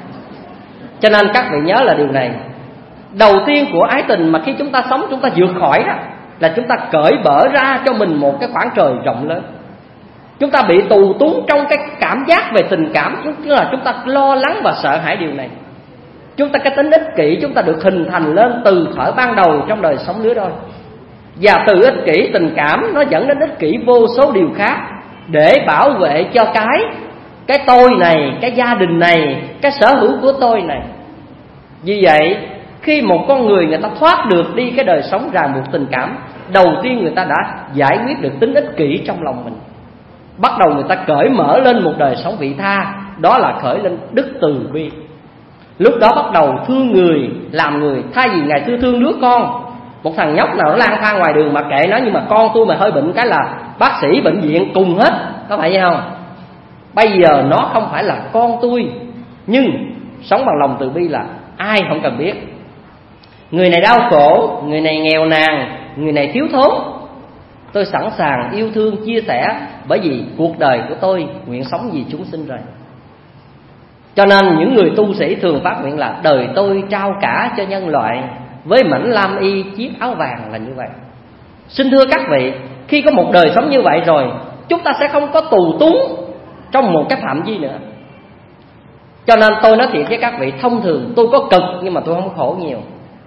Cho nên các vị nhớ là điều này. Đầu tiên của ái tình mà khi chúng ta sống, chúng ta vượt khỏi đó là chúng ta cởi mở ra cho mình một cái khoảng trời rộng lớn. Chúng ta bị tù túng trong cái cảm giác về tình cảm, tức là chúng ta lo lắng và sợ hãi điều này. Chúng ta cái tính ích kỷ chúng ta được hình thành lên từ thuở ban đầu trong đời sống lứa đôi. Và từ ích kỷ tình cảm nó dẫn đến ích kỷ vô số điều khác, để bảo vệ cho cái Cái tôi này, cái gia đình này, cái sở hữu của tôi này. Vì vậy khi một con người người ta thoát được đi cái đời sống ràng buộc tình cảm, đầu tiên người ta đã giải quyết được tính ích kỷ trong lòng mình. Bắt đầu người ta cởi mở lên một đời sống vị tha, đó là khởi lên đức từ bi. Lúc đó bắt đầu thương người, làm người. Thay vì ngày xưa thương đứa con, một thằng nhóc nào nó lang thang ngoài đường mà kệ nó, nhưng mà con tôi mà hơi bệnh cái là bác sĩ bệnh viện cùng hết, có phải vậy không? Bây giờ nó không phải là con tôi, nhưng sống bằng lòng từ bi là ai không cần biết. Người này đau khổ, người này nghèo nàn, người này thiếu thốn, tôi sẵn sàng yêu thương chia sẻ, bởi vì cuộc đời của tôi nguyện sống vì chúng sinh rồi. Cho nên những người tu sĩ thường phát nguyện là đời tôi trao cả cho nhân loại, với mảnh lam y chiếc áo vàng là như vậy. Xin thưa các vị, khi có một đời sống như vậy rồi, chúng ta sẽ không có tù túng trong một cái phạm vi nữa. Cho nên tôi nói thiệt với các vị, thông thường tôi có cực nhưng mà tôi không khổ nhiều.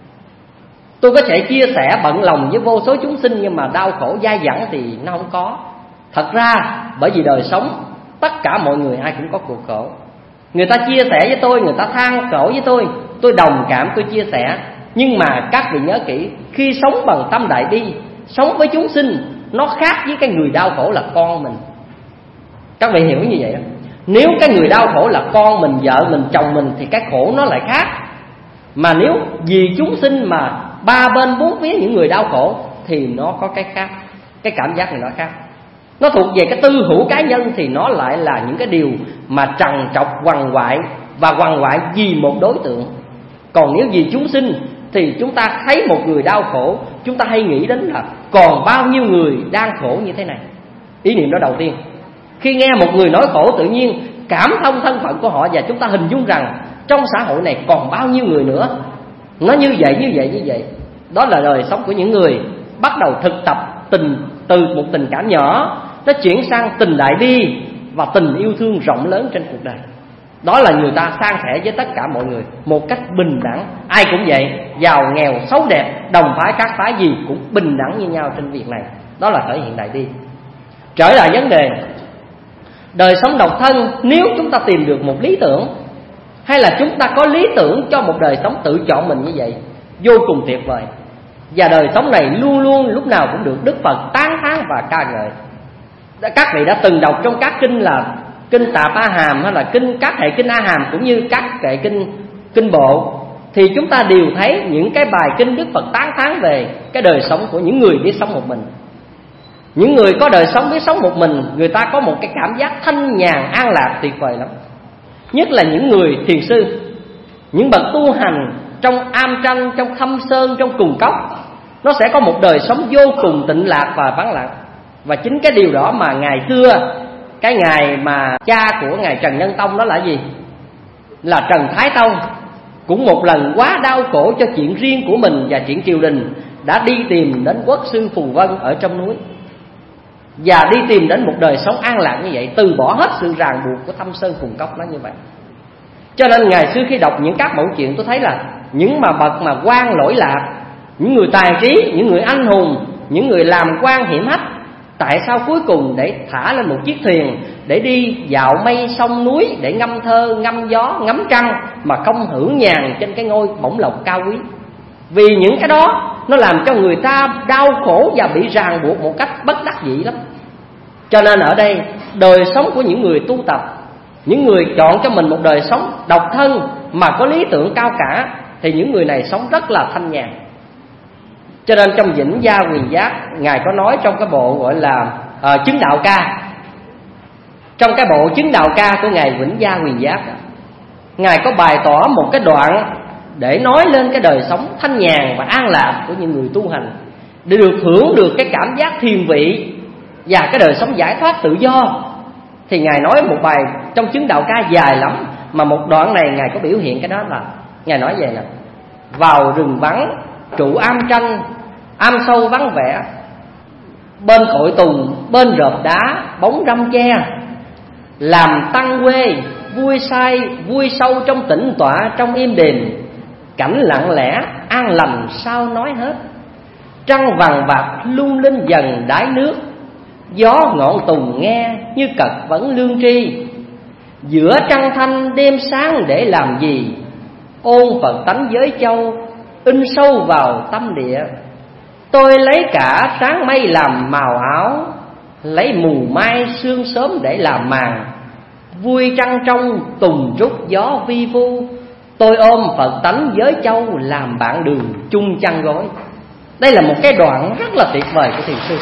Tôi có thể chia sẻ bận lòng với vô số chúng sinh, nhưng mà đau khổ dai dẳng thì nó không có. Thật ra bởi vì đời sống tất cả mọi người ai cũng có cuộc khổ. Người ta chia sẻ với tôi, người ta than khổ với tôi, tôi đồng cảm, tôi chia sẻ. Nhưng mà các vị nhớ kỹ, khi sống bằng tâm đại bi, sống với chúng sinh, nó khác với cái người đau khổ là con mình. Các vị hiểu như vậy đó. Nếu cái người đau khổ là con mình, vợ mình, chồng mình thì cái khổ nó lại khác. Mà nếu vì chúng sinh mà ba bên bốn phía những người đau khổ thì nó có cái khác. Cái cảm giác này nó khác. Nó thuộc về cái tư hữu cá nhân thì nó lại là những cái điều mà trằn trọc quằn quại, và quằn quại vì một đối tượng. Còn nếu vì chúng sinh thì chúng ta thấy một người đau khổ, chúng ta hay nghĩ đến là còn bao nhiêu người đang khổ như thế này. Ý niệm đó đầu tiên. Khi nghe một người nói khổ, tự nhiên cảm thông thân phận của họ, và chúng ta hình dung rằng trong xã hội này còn bao nhiêu người nữa nó như vậy, như vậy, như vậy. Đó là đời sống của những người bắt đầu thực tập tình, từ một tình cảm nhỏ nó chuyển sang tình đại bi và tình yêu thương rộng lớn trên cuộc đời. Đó là người ta san sẻ với tất cả mọi người một cách bình đẳng. Ai cũng vậy, giàu nghèo xấu đẹp, đồng phái các phái gì cũng bình đẳng như nhau trên việc này. Đó là thể hiện đại bi. Trở lại vấn đề đời sống độc thân, nếu chúng ta tìm được một lý tưởng, hay là chúng ta có lý tưởng cho một đời sống tự chọn mình như vậy, vô cùng tuyệt vời. Và đời sống này luôn luôn lúc nào cũng được Đức Phật tán thán và ca ngợi. Các vị đã từng đọc trong các kinh là kinh Tạp A Hàm, hay là kinh các hệ kinh A Hàm, cũng như các hệ kinh kinh bộ, thì chúng ta đều thấy những cái bài kinh Đức Phật tán thán về cái đời sống của những người biết sống một mình. Những người có đời sống biết sống một mình, người ta có một cái cảm giác thanh nhàn an lạc tuyệt vời lắm. Nhất là những người thiền sư, những bậc tu hành trong am tranh, trong thâm sơn, trong cùng cốc, nó sẽ có một đời sống vô cùng tịnh lạc và vắng lặng. Và chính cái điều đó mà ngày xưa, cái ngày mà cha của ngài Trần Nhân Tông đó là gì? Là Trần Thái Tông, cũng một lần quá đau khổ cho chuyện riêng của mình và chuyện triều đình, đã đi tìm đến quốc sư Phù Vân ở trong núi, và đi tìm đến một đời sống an lạc như vậy, từ bỏ hết sự ràng buộc của thâm sơn cùng cốc nó như vậy. Cho nên ngày xưa khi đọc những các mẫu chuyện, tôi thấy là những mà bậc mà quan lỗi lạc, những người tài trí, những người anh hùng, những người làm quan hiển hách, tại sao cuối cùng để thả lên một chiếc thuyền để đi dạo mây sông núi, để ngâm thơ, ngâm gió, ngắm trăng, mà không hưởng nhàn trên cái ngôi bổng lộc cao quý? Vì những cái đó nó làm cho người ta đau khổ và bị ràng buộc một cách bất đắc dĩ lắm. Cho nên ở đây, đời sống của những người tu tập, những người chọn cho mình một đời sống độc thân mà có lý tưởng cao cả, thì những người này sống rất là thanh nhàn. Cho nên trong Vĩnh Gia Huyền Giác, ngài có nói trong cái bộ gọi là uh, Chứng Đạo Ca. Trong cái bộ Chứng Đạo Ca của ngài Vĩnh Gia Huyền Giác, ngài có bày tỏ một cái đoạn để nói lên cái đời sống thanh nhàn và an lạc của những người tu hành, để được hưởng được cái cảm giác thiền vị và cái đời sống giải thoát tự do. Thì ngài nói một bài trong Chứng Đạo Ca dài lắm, mà một đoạn này ngài có biểu hiện cái đó là ngài nói vậy nè: vào rừng vắng trụ am tranh, am sâu vắng vẻ, bên cội tùng, bên rợp đá, bóng râm che, làm tăng quê, vui say, vui sâu trong tĩnh tọa, trong im đềm, cảnh lặng lẽ, an lành sao nói hết. Trăng vàng bạc lung linh dần đáy nước, gió ngọn tùng nghe như cật vẫn lương tri. Giữa trăng thanh đêm sáng để làm gì, ôn Phật tánh giới châu, in sâu vào tâm địa. Tôi lấy cả sáng mây làm màu áo, lấy mù mai sương sớm để làm màn. Vui trăng trong tùng trúc gió vi vu, tôi ôm Phật tánh giới châu làm bạn đường chung chăn gối. Đây là một cái đoạn rất là tuyệt vời của thiền sư.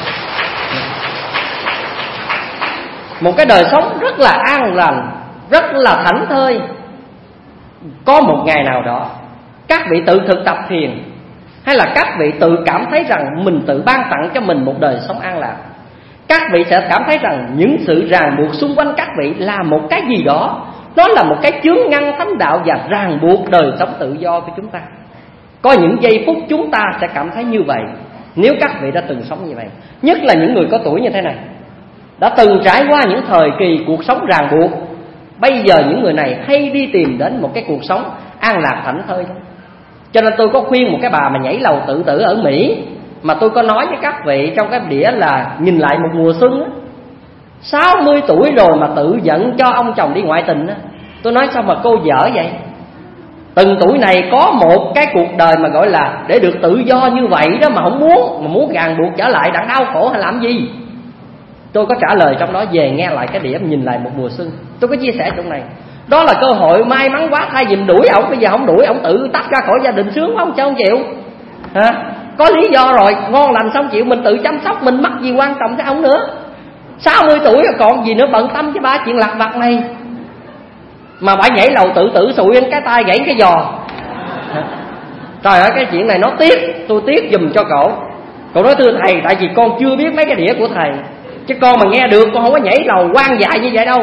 Một cái đời sống rất là an lành, rất là thảnh thơi. Có một ngày nào đó các vị tự thực tập thiền, hay là các vị tự cảm thấy rằng mình tự ban tặng cho mình một đời sống an lạc, các vị sẽ cảm thấy rằng những sự ràng buộc xung quanh các vị là một cái gì đó, nó là một cái chướng ngăn thánh đạo và ràng buộc đời sống tự do của chúng ta. Có những giây phút chúng ta sẽ cảm thấy như vậy, nếu các vị đã từng sống như vậy. Nhất là những người có tuổi như thế này, đã từng trải qua những thời kỳ cuộc sống ràng buộc. Bây giờ những người này hay đi tìm đến một cái cuộc sống an lạc thảnh thơi. Cho nên tôi có khuyên một cái bà mà nhảy lầu tự tử ở Mỹ, mà tôi có nói với các vị trong cái đĩa là nhìn lại một mùa xuân á, sáu mươi tuổi rồi mà tự giận cho ông chồng đi ngoại tình á. Tôi nói sao mà cô dở vậy? Từng tuổi này có một cái cuộc đời mà gọi là để được tự do như vậy đó mà không muốn, mà muốn ràng buộc trở lại đặng đau khổ hay làm gì. Tôi có trả lời trong đó, về nghe lại cái đĩa nhìn lại một mùa xuân. Tôi có chia sẻ trong này. Đó là cơ hội may mắn quá, thay vì đuổi ổng, bây giờ không đuổi ổng tự tách ra khỏi gia đình sướng không? Sao không chịu hả? Có lý do rồi, ngon lành xong chịu, mình tự chăm sóc, mình mắc gì quan trọng cái ông nữa. Sáu mươi tuổi rồi còn gì nữa bận tâm với ba chuyện lặt vặt này. Mà bà nhảy lầu tự tử sụi lên cái tay gãy cái giò. Trời ơi, cái chuyện này nó tiếc, tôi tiếc giùm cho cổ. Cổ nói thưa thầy, tại vì con chưa biết mấy cái đĩa của thầy, chứ con mà nghe được con không có nhảy lầu quan dại như vậy đâu.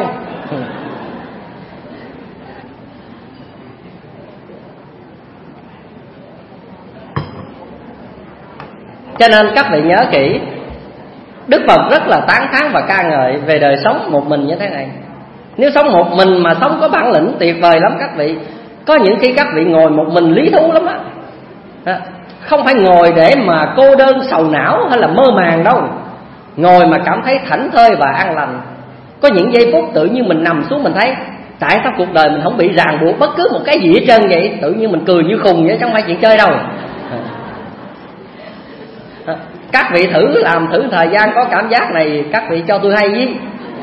Cho nên các vị nhớ kỹ, Đức Phật rất là tán thán và ca ngợi về đời sống một mình như thế này. Nếu sống một mình mà sống có bản lĩnh tuyệt vời lắm các vị. Có những khi các vị ngồi một mình lý thú lắm á. Không phải ngồi để mà cô đơn sầu não hay là mơ màng đâu. Ngồi mà cảm thấy thảnh thơi và an lành. Có những giây phút tự nhiên mình nằm xuống mình thấy tại sao cuộc đời mình không bị ràng buộc bất cứ một cái gì hết trơn vậy. Tự nhiên mình cười như khùng vậy, chứ không phải chuyện chơi đâu. Các vị thử làm thử thời gian có cảm giác này, các vị cho tôi hay với.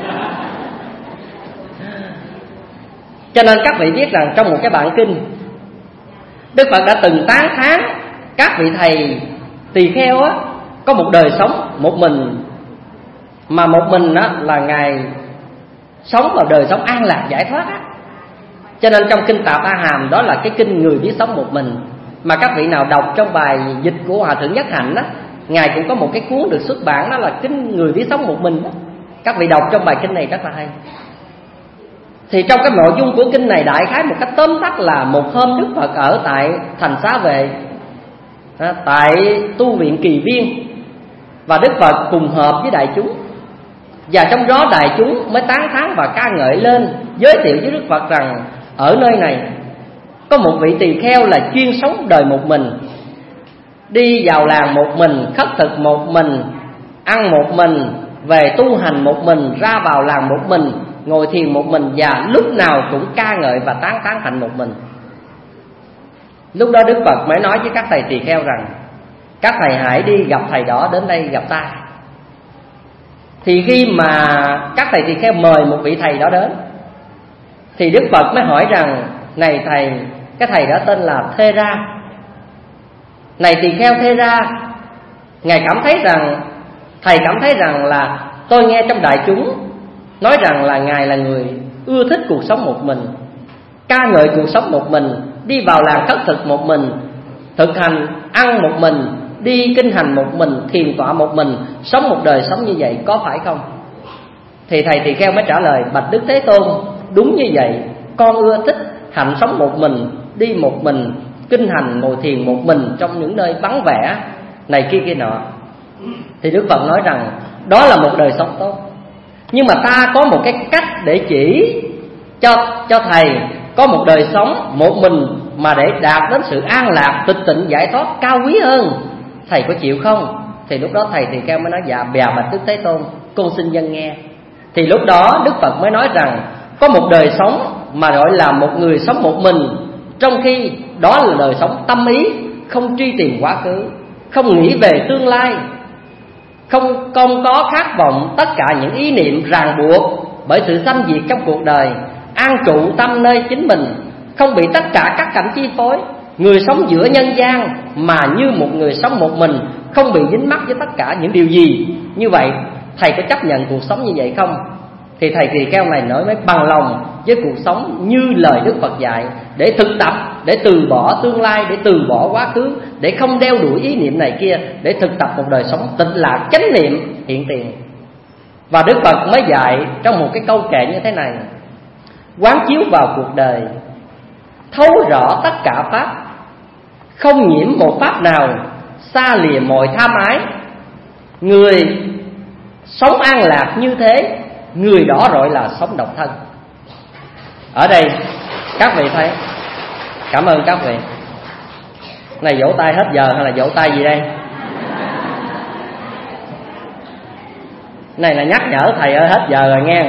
Cho nên các vị biết rằng trong một cái bản kinh, Đức Phật đã từng tán thán các vị thầy tỳ kheo á, có một đời sống một mình, mà một mình á là Ngài sống vào đời sống an lạc giải thoát á. Cho nên trong kinh Tạp A Hàm, đó là cái kinh người biết sống một mình, mà các vị nào đọc trong bài dịch của Hòa Thượng Nhất Hạnh á, Ngài cũng có một cái cuốn được xuất bản, đó là kinh người biết sống một mình đó. Các vị đọc trong bài kinh này rất là hay. Thì trong cái nội dung của kinh này đại khái một cách tóm tắt là một hôm Đức Phật ở tại thành Xá Vệ, tại tu viện Kỳ Viên, và Đức Phật cùng hợp với đại chúng. Và trong đó đại chúng mới tán thán và ca ngợi lên, giới thiệu với Đức Phật rằng ở nơi này có một vị tỳ kheo là chuyên sống đời một mình, đi vào làng một mình, khất thực một mình, ăn một mình, về tu hành một mình, ra vào làng một mình, ngồi thiền một mình, và lúc nào cũng ca ngợi và tán tán hạnh một mình. Lúc đó Đức Phật mới nói với các thầy tỳ kheo rằng các thầy hãy đi gặp thầy đó đến đây gặp ta. Thì khi mà các thầy tỳ kheo mời một vị thầy đó đến, thì Đức Phật mới hỏi rằng này thầy, cái thầy đó tên là Thê Ra. Này tỳ kheo Thê Ra, Ngài cảm thấy rằng, thầy cảm thấy rằng là tôi nghe trong đại chúng nói rằng là Ngài là người ưa thích cuộc sống một mình, ca ngợi cuộc sống một mình, đi vào làng khất thực một mình, thực hành ăn một mình, đi kinh hành một mình, thiền tọa một mình, sống một đời sống như vậy, có phải không? Thì thầy tỳ kheo mới trả lời: bạch Đức Thế Tôn, đúng như vậy, con ưa thích hạnh sống một mình, đi một mình, kinh hành ngồi thiền một mình trong những nơi vắng vẻ này kia kia nọ. Thì Đức Phật nói rằng đó là một đời sống tốt, nhưng mà ta có một cái cách để chỉ cho cho thầy có một đời sống một mình mà để đạt đến sự an lạc, tịch tịnh, giải thoát cao quý hơn. Thầy có chịu không? Thì lúc đó thầy tỳ kheo mới nói: dạ bè bạch Đức Thế Tôn, con xin dân nghe. Thì lúc đó Đức Phật mới nói rằng có một đời sống mà gọi là một người sống một mình, trong khi đó là đời sống tâm ý, không truy tìm quá khứ, không nghĩ về tương lai, không không có khát vọng tất cả những ý niệm ràng buộc bởi sự sanh diệt trong cuộc đời, an trụ tâm nơi chính mình, không bị tất cả các cảnh chi phối. Người sống giữa nhân gian mà như một người sống một mình, không bị dính mắc với tất cả những điều gì. Như vậy thầy có chấp nhận cuộc sống như vậy không? Thì thầy tỳ kheo này nói mới bằng lòng với cuộc sống như lời Đức Phật dạy, để thực tập, để từ bỏ tương lai, để từ bỏ quá khứ, để không đeo đuổi ý niệm này kia, để thực tập một đời sống tịnh lạc, chánh niệm hiện tiền. Và Đức Phật mới dạy trong một cái câu kệ như thế này: quán chiếu vào cuộc đời, thấu rõ tất cả pháp, không nhiễm một pháp nào, xa lìa mọi tham ái. Người sống an lạc như thế, người đó gọi là sống độc thân. Ở đây các vị thấy, cảm ơn các vị. Này vỗ tay hết giờ hay là vỗ tay gì đây? Này là nhắc nhở thầy ơi hết giờ rồi nghe.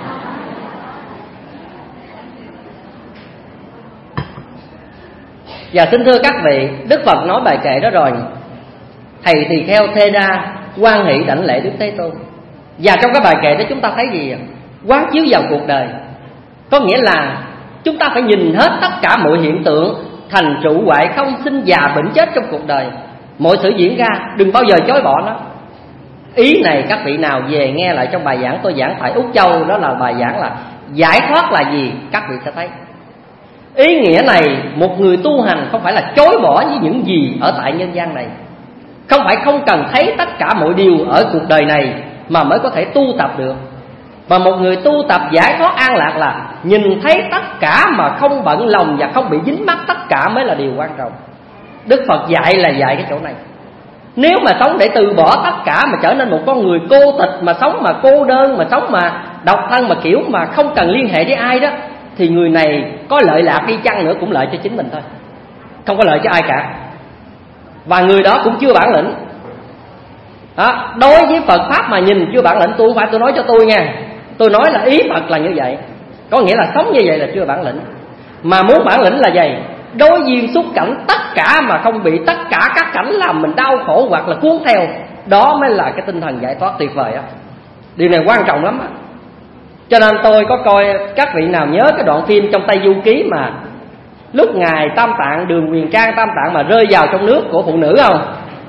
Và xin thưa các vị, Đức Phật nói bài kệ đó rồi: thầy tỳ kheo thê đa hoan hỷ đảnh lễ Đức Thế Tôn. Và trong cái bài kệ đó chúng ta thấy gì? Quán chiếu vào cuộc đời. Có nghĩa là chúng ta phải nhìn hết tất cả mọi hiện tượng thành trụ hoại không, sinh già bệnh chết trong cuộc đời. Mọi sự diễn ra đừng bao giờ chối bỏ nó. Ý này các vị nào về nghe lại trong bài giảng tôi giảng tại Úc Châu, đó là bài giảng là giải thoát là gì, các vị sẽ thấy. Ý nghĩa này một người tu hành không phải là chối bỏ với những gì ở tại nhân gian này, không phải không cần thấy tất cả mọi điều ở cuộc đời này mà mới có thể tu tập được. Mà một người tu tập giải thoát an lạc là nhìn thấy tất cả mà không bận lòng và không bị dính mắc tất cả mới là điều quan trọng. Đức Phật dạy là dạy cái chỗ này. Nếu mà sống để từ bỏ tất cả mà trở nên một con người cô tịch, mà sống mà cô đơn, mà sống mà độc thân, mà kiểu mà không cần liên hệ với ai đó, thì người này có lợi lạc đi chăng nữa cũng lợi cho chính mình thôi, không có lợi cho ai cả. Và người đó cũng chưa bản lĩnh đó. Đối với Phật Pháp mà nhìn chưa bản lĩnh, tôi không phải tôi nói cho tôi nha, tôi nói là ý Phật là như vậy. Có nghĩa là sống như vậy là chưa bản lĩnh. Mà muốn bản lĩnh là gì? Đối duyên xúc cảnh tất cả mà không bị tất cả các cảnh làm mình đau khổ hoặc là cuốn theo, đó mới là cái tinh thần giải thoát tuyệt vời á. Điều này quan trọng lắm á. Cho nên tôi có coi, các vị nào nhớ cái đoạn phim trong Tây Du Ký mà lúc ngài Tam Tạng, Đường Huyền Trang Tam Tạng mà rơi vào trong nước của phụ nữ không?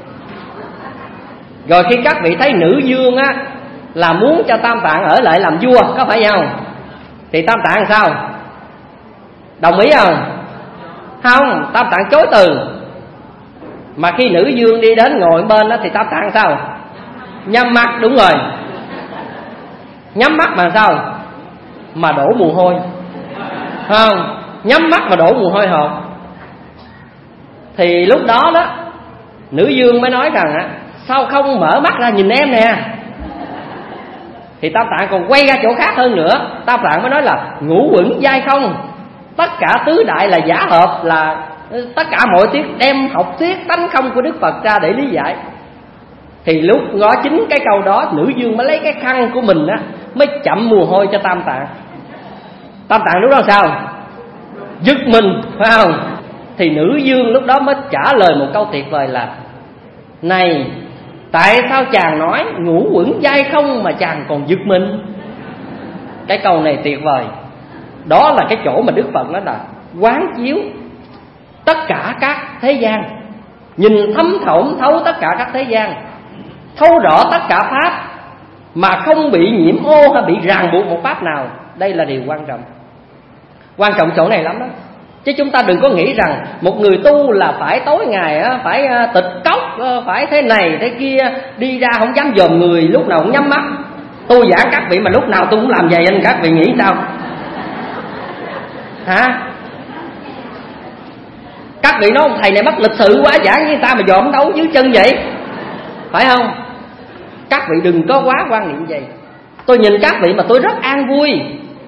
Rồi khi các vị thấy nữ vương á là muốn cho Tam Tạng ở lại làm vua, có phải không? Thì Tam Tạng làm sao? Đồng ý không? Không, Tam Tạng chối từ. Mà khi nữ vương đi đến ngồi bên đó thì Tam Tạng sao? Nhắm mắt, đúng rồi. Nhắm mắt mà sao? Mà đổ mồ hôi. Không, nhắm mắt mà đổ mồ hôi hột. Thì lúc đó đó nữ vương mới nói rằng á, sao không mở mắt ra nhìn em nè. Thì Tam Tạng còn quay ra chỗ khác hơn nữa. Tam Tạng mới nói là ngũ uẩn giai không, tất cả tứ đại là giả hợp, là tất cả mọi tiết đem học thuyết tánh không của Đức Phật ra để lý giải. Thì lúc ngó chính cái câu đó, nữ vương mới lấy cái khăn của mình á, mới chậm mồ hôi cho Tam Tạng. Tam Tạng lúc đó sao? Giật mình, phải không? Thì nữ vương lúc đó mới trả lời một câu tuyệt vời là: này, tại sao chàng nói ngũ uẩn giai không mà chàng còn giật mình? Cái câu này tuyệt vời. Đó là cái chỗ mà Đức Phật nói là quán chiếu tất cả các thế gian, nhìn thấm thổm thấu tất cả các thế gian, thấu rõ tất cả pháp mà không bị nhiễm ô hay bị ràng buộc một pháp nào. Đây là điều quan trọng. Quan trọng chỗ này lắm đó. Chứ chúng ta đừng có nghĩ rằng một người tu là phải tối ngày phải tịch cốc, phải thế này thế kia, đi ra không dám dòm người, lúc nào cũng nhắm mắt. Tôi giảng các vị mà lúc nào tôi cũng làm vậy, anh các vị nghĩ sao? Hả? Các vị nói thầy này mất lịch sự quá, giảng với người ta mà dòm đấu dưới chân vậy, phải không? Các vị đừng có quá quan niệm vậy. Tôi nhìn các vị mà tôi rất an vui,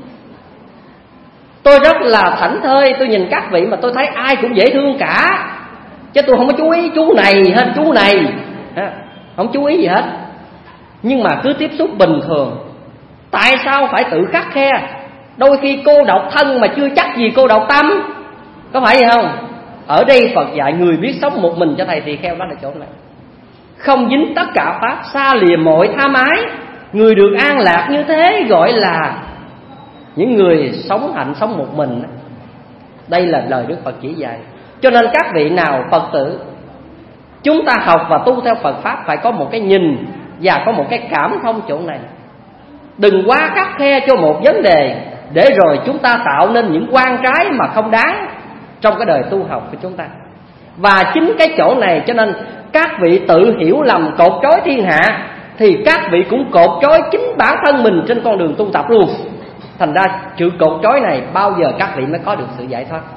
tôi rất là thảnh thơi. Tôi nhìn các vị mà tôi thấy ai cũng dễ thương cả, chứ tôi không có chú ý chú này hết chú này, không chú ý gì hết. Nhưng mà cứ tiếp xúc bình thường. Tại sao phải tự khắt khe? Đôi khi cô độc thân mà chưa chắc gì cô độc tâm, có phải vậy không? Ở đây Phật dạy người biết sống một mình cho thầy tỳ kheo, đó là chỗ này. Không dính tất cả pháp, xa lìa mọi tham ái. Người được an lạc như thế gọi là những người sống hạnh, sống một mình. Đây là lời Đức Phật chỉ dạy. Cho nên các vị nào Phật tử, chúng ta học và tu theo Phật Pháp phải có một cái nhìn và có một cái cảm thông chỗ này. Đừng quá khắt khe cho một vấn đề, để rồi chúng ta tạo nên những quan trái mà không đáng trong cái đời tu học của chúng ta. Và chính cái chỗ này cho nên các vị tự hiểu lầm cột trói thiên hạ, thì các vị cũng cột trói chính bản thân mình trên con đường tu tập luôn. Thành ra chữ cột trói này bao giờ các vị mới có được sự giải thoát.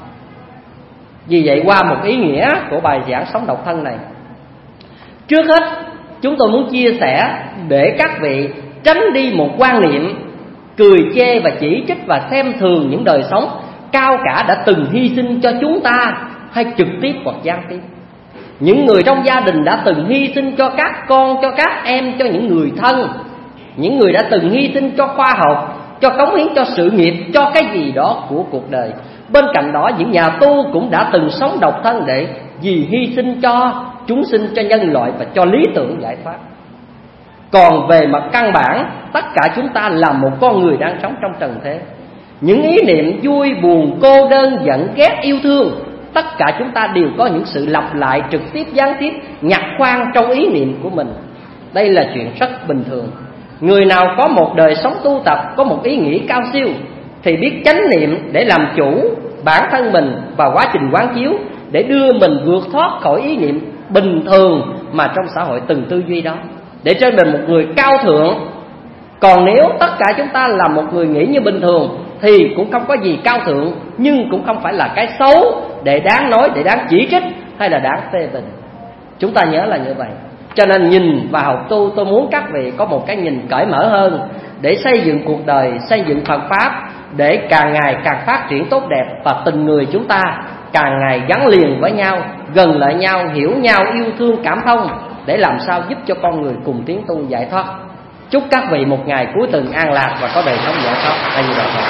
Vì vậy qua một ý nghĩa của bài giảng sống độc thân này, trước hết chúng tôi muốn chia sẻ để các vị tránh đi một quan niệm cười chê và chỉ trích và xem thường những đời sống cao cả đã từng hy sinh cho chúng ta, hay trực tiếp hoặc gián tiếp. Những người trong gia đình đã từng hy sinh cho các con, cho các em, cho những người thân. Những người đã từng hy sinh cho khoa học, cho cống hiến cho sự nghiệp, cho cái gì đó của cuộc đời. Bên cạnh đó, những nhà tu cũng đã từng sống độc thân để vì hy sinh cho chúng sinh, cho nhân loại và cho lý tưởng giải thoát. Còn về mặt căn bản, tất cả chúng ta là một con người đang sống trong trần thế. Những ý niệm vui, buồn, cô đơn, giận, ghét, yêu thương, tất cả chúng ta đều có những sự lặp lại trực tiếp, gián tiếp, nhặt khoan trong ý niệm của mình. Đây là chuyện rất bình thường. Người nào có một đời sống tu tập, có một ý nghĩ cao siêu, thì biết chánh niệm để làm chủ bản thân mình và quá trình quán chiếu, để đưa mình vượt thoát khỏi ý niệm bình thường mà trong xã hội từng tư duy đó, để trở thành một người cao thượng. Còn nếu tất cả chúng ta là một người nghĩ như bình thường thì cũng không có gì cao thượng, nhưng cũng không phải là cái xấu để đáng nói, để đáng chỉ trích hay là đáng phê bình. Chúng ta nhớ là như vậy. Cho nên nhìn và học tu, tôi muốn các vị có một cái nhìn cởi mở hơn để xây dựng cuộc đời, xây dựng Phật Pháp, để càng ngày càng phát triển tốt đẹp, và tình người chúng ta càng ngày gắn liền với nhau, gần lại nhau, hiểu nhau, yêu thương, cảm thông, để làm sao giúp cho con người cùng tiến tu giải thoát. Chúc các vị một ngày cuối tuần an lạc và có đời sống giải thoát. A Di Đà Phật.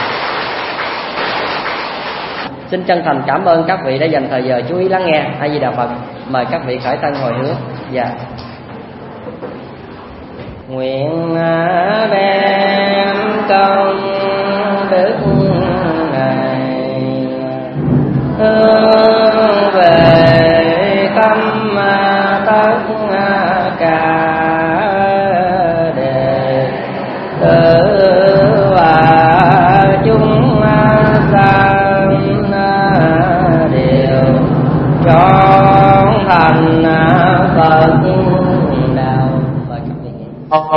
Xin chân thành cảm ơn các vị đã dành thời giờ chú ý lắng nghe. A Di Đà Phật. Mời các vị khởi thân hồi hướng. Dạ. Nguyện đem công đức này hướng về tâm tất cả đệ tử và chúng sanh đều trọn thành Phật đạo. Mời các vị nghe.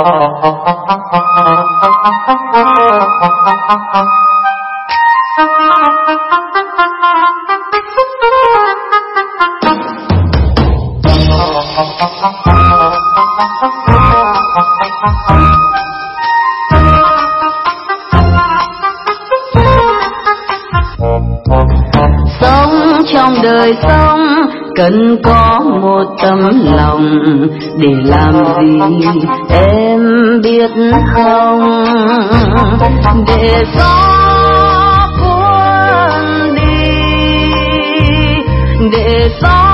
Sống trong đời sống cần có một tấm lòng, để làm gì em biết không? Để gió cuốn đi, để gió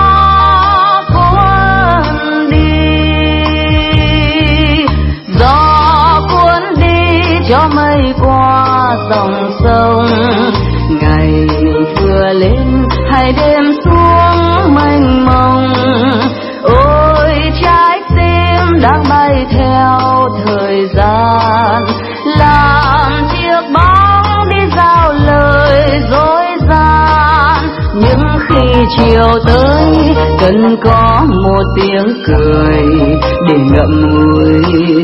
cuốn đi, gió cuốn đi cho mây qua dòng sông. Ngày vừa lên hay đêm xuống mênh mông, ôi trái tim đang bay theo thời gian, làm chiếc bóng đi giao lời dối gian. Nhưng khi chiều tới cần có một tiếng cười để ngậm ngùi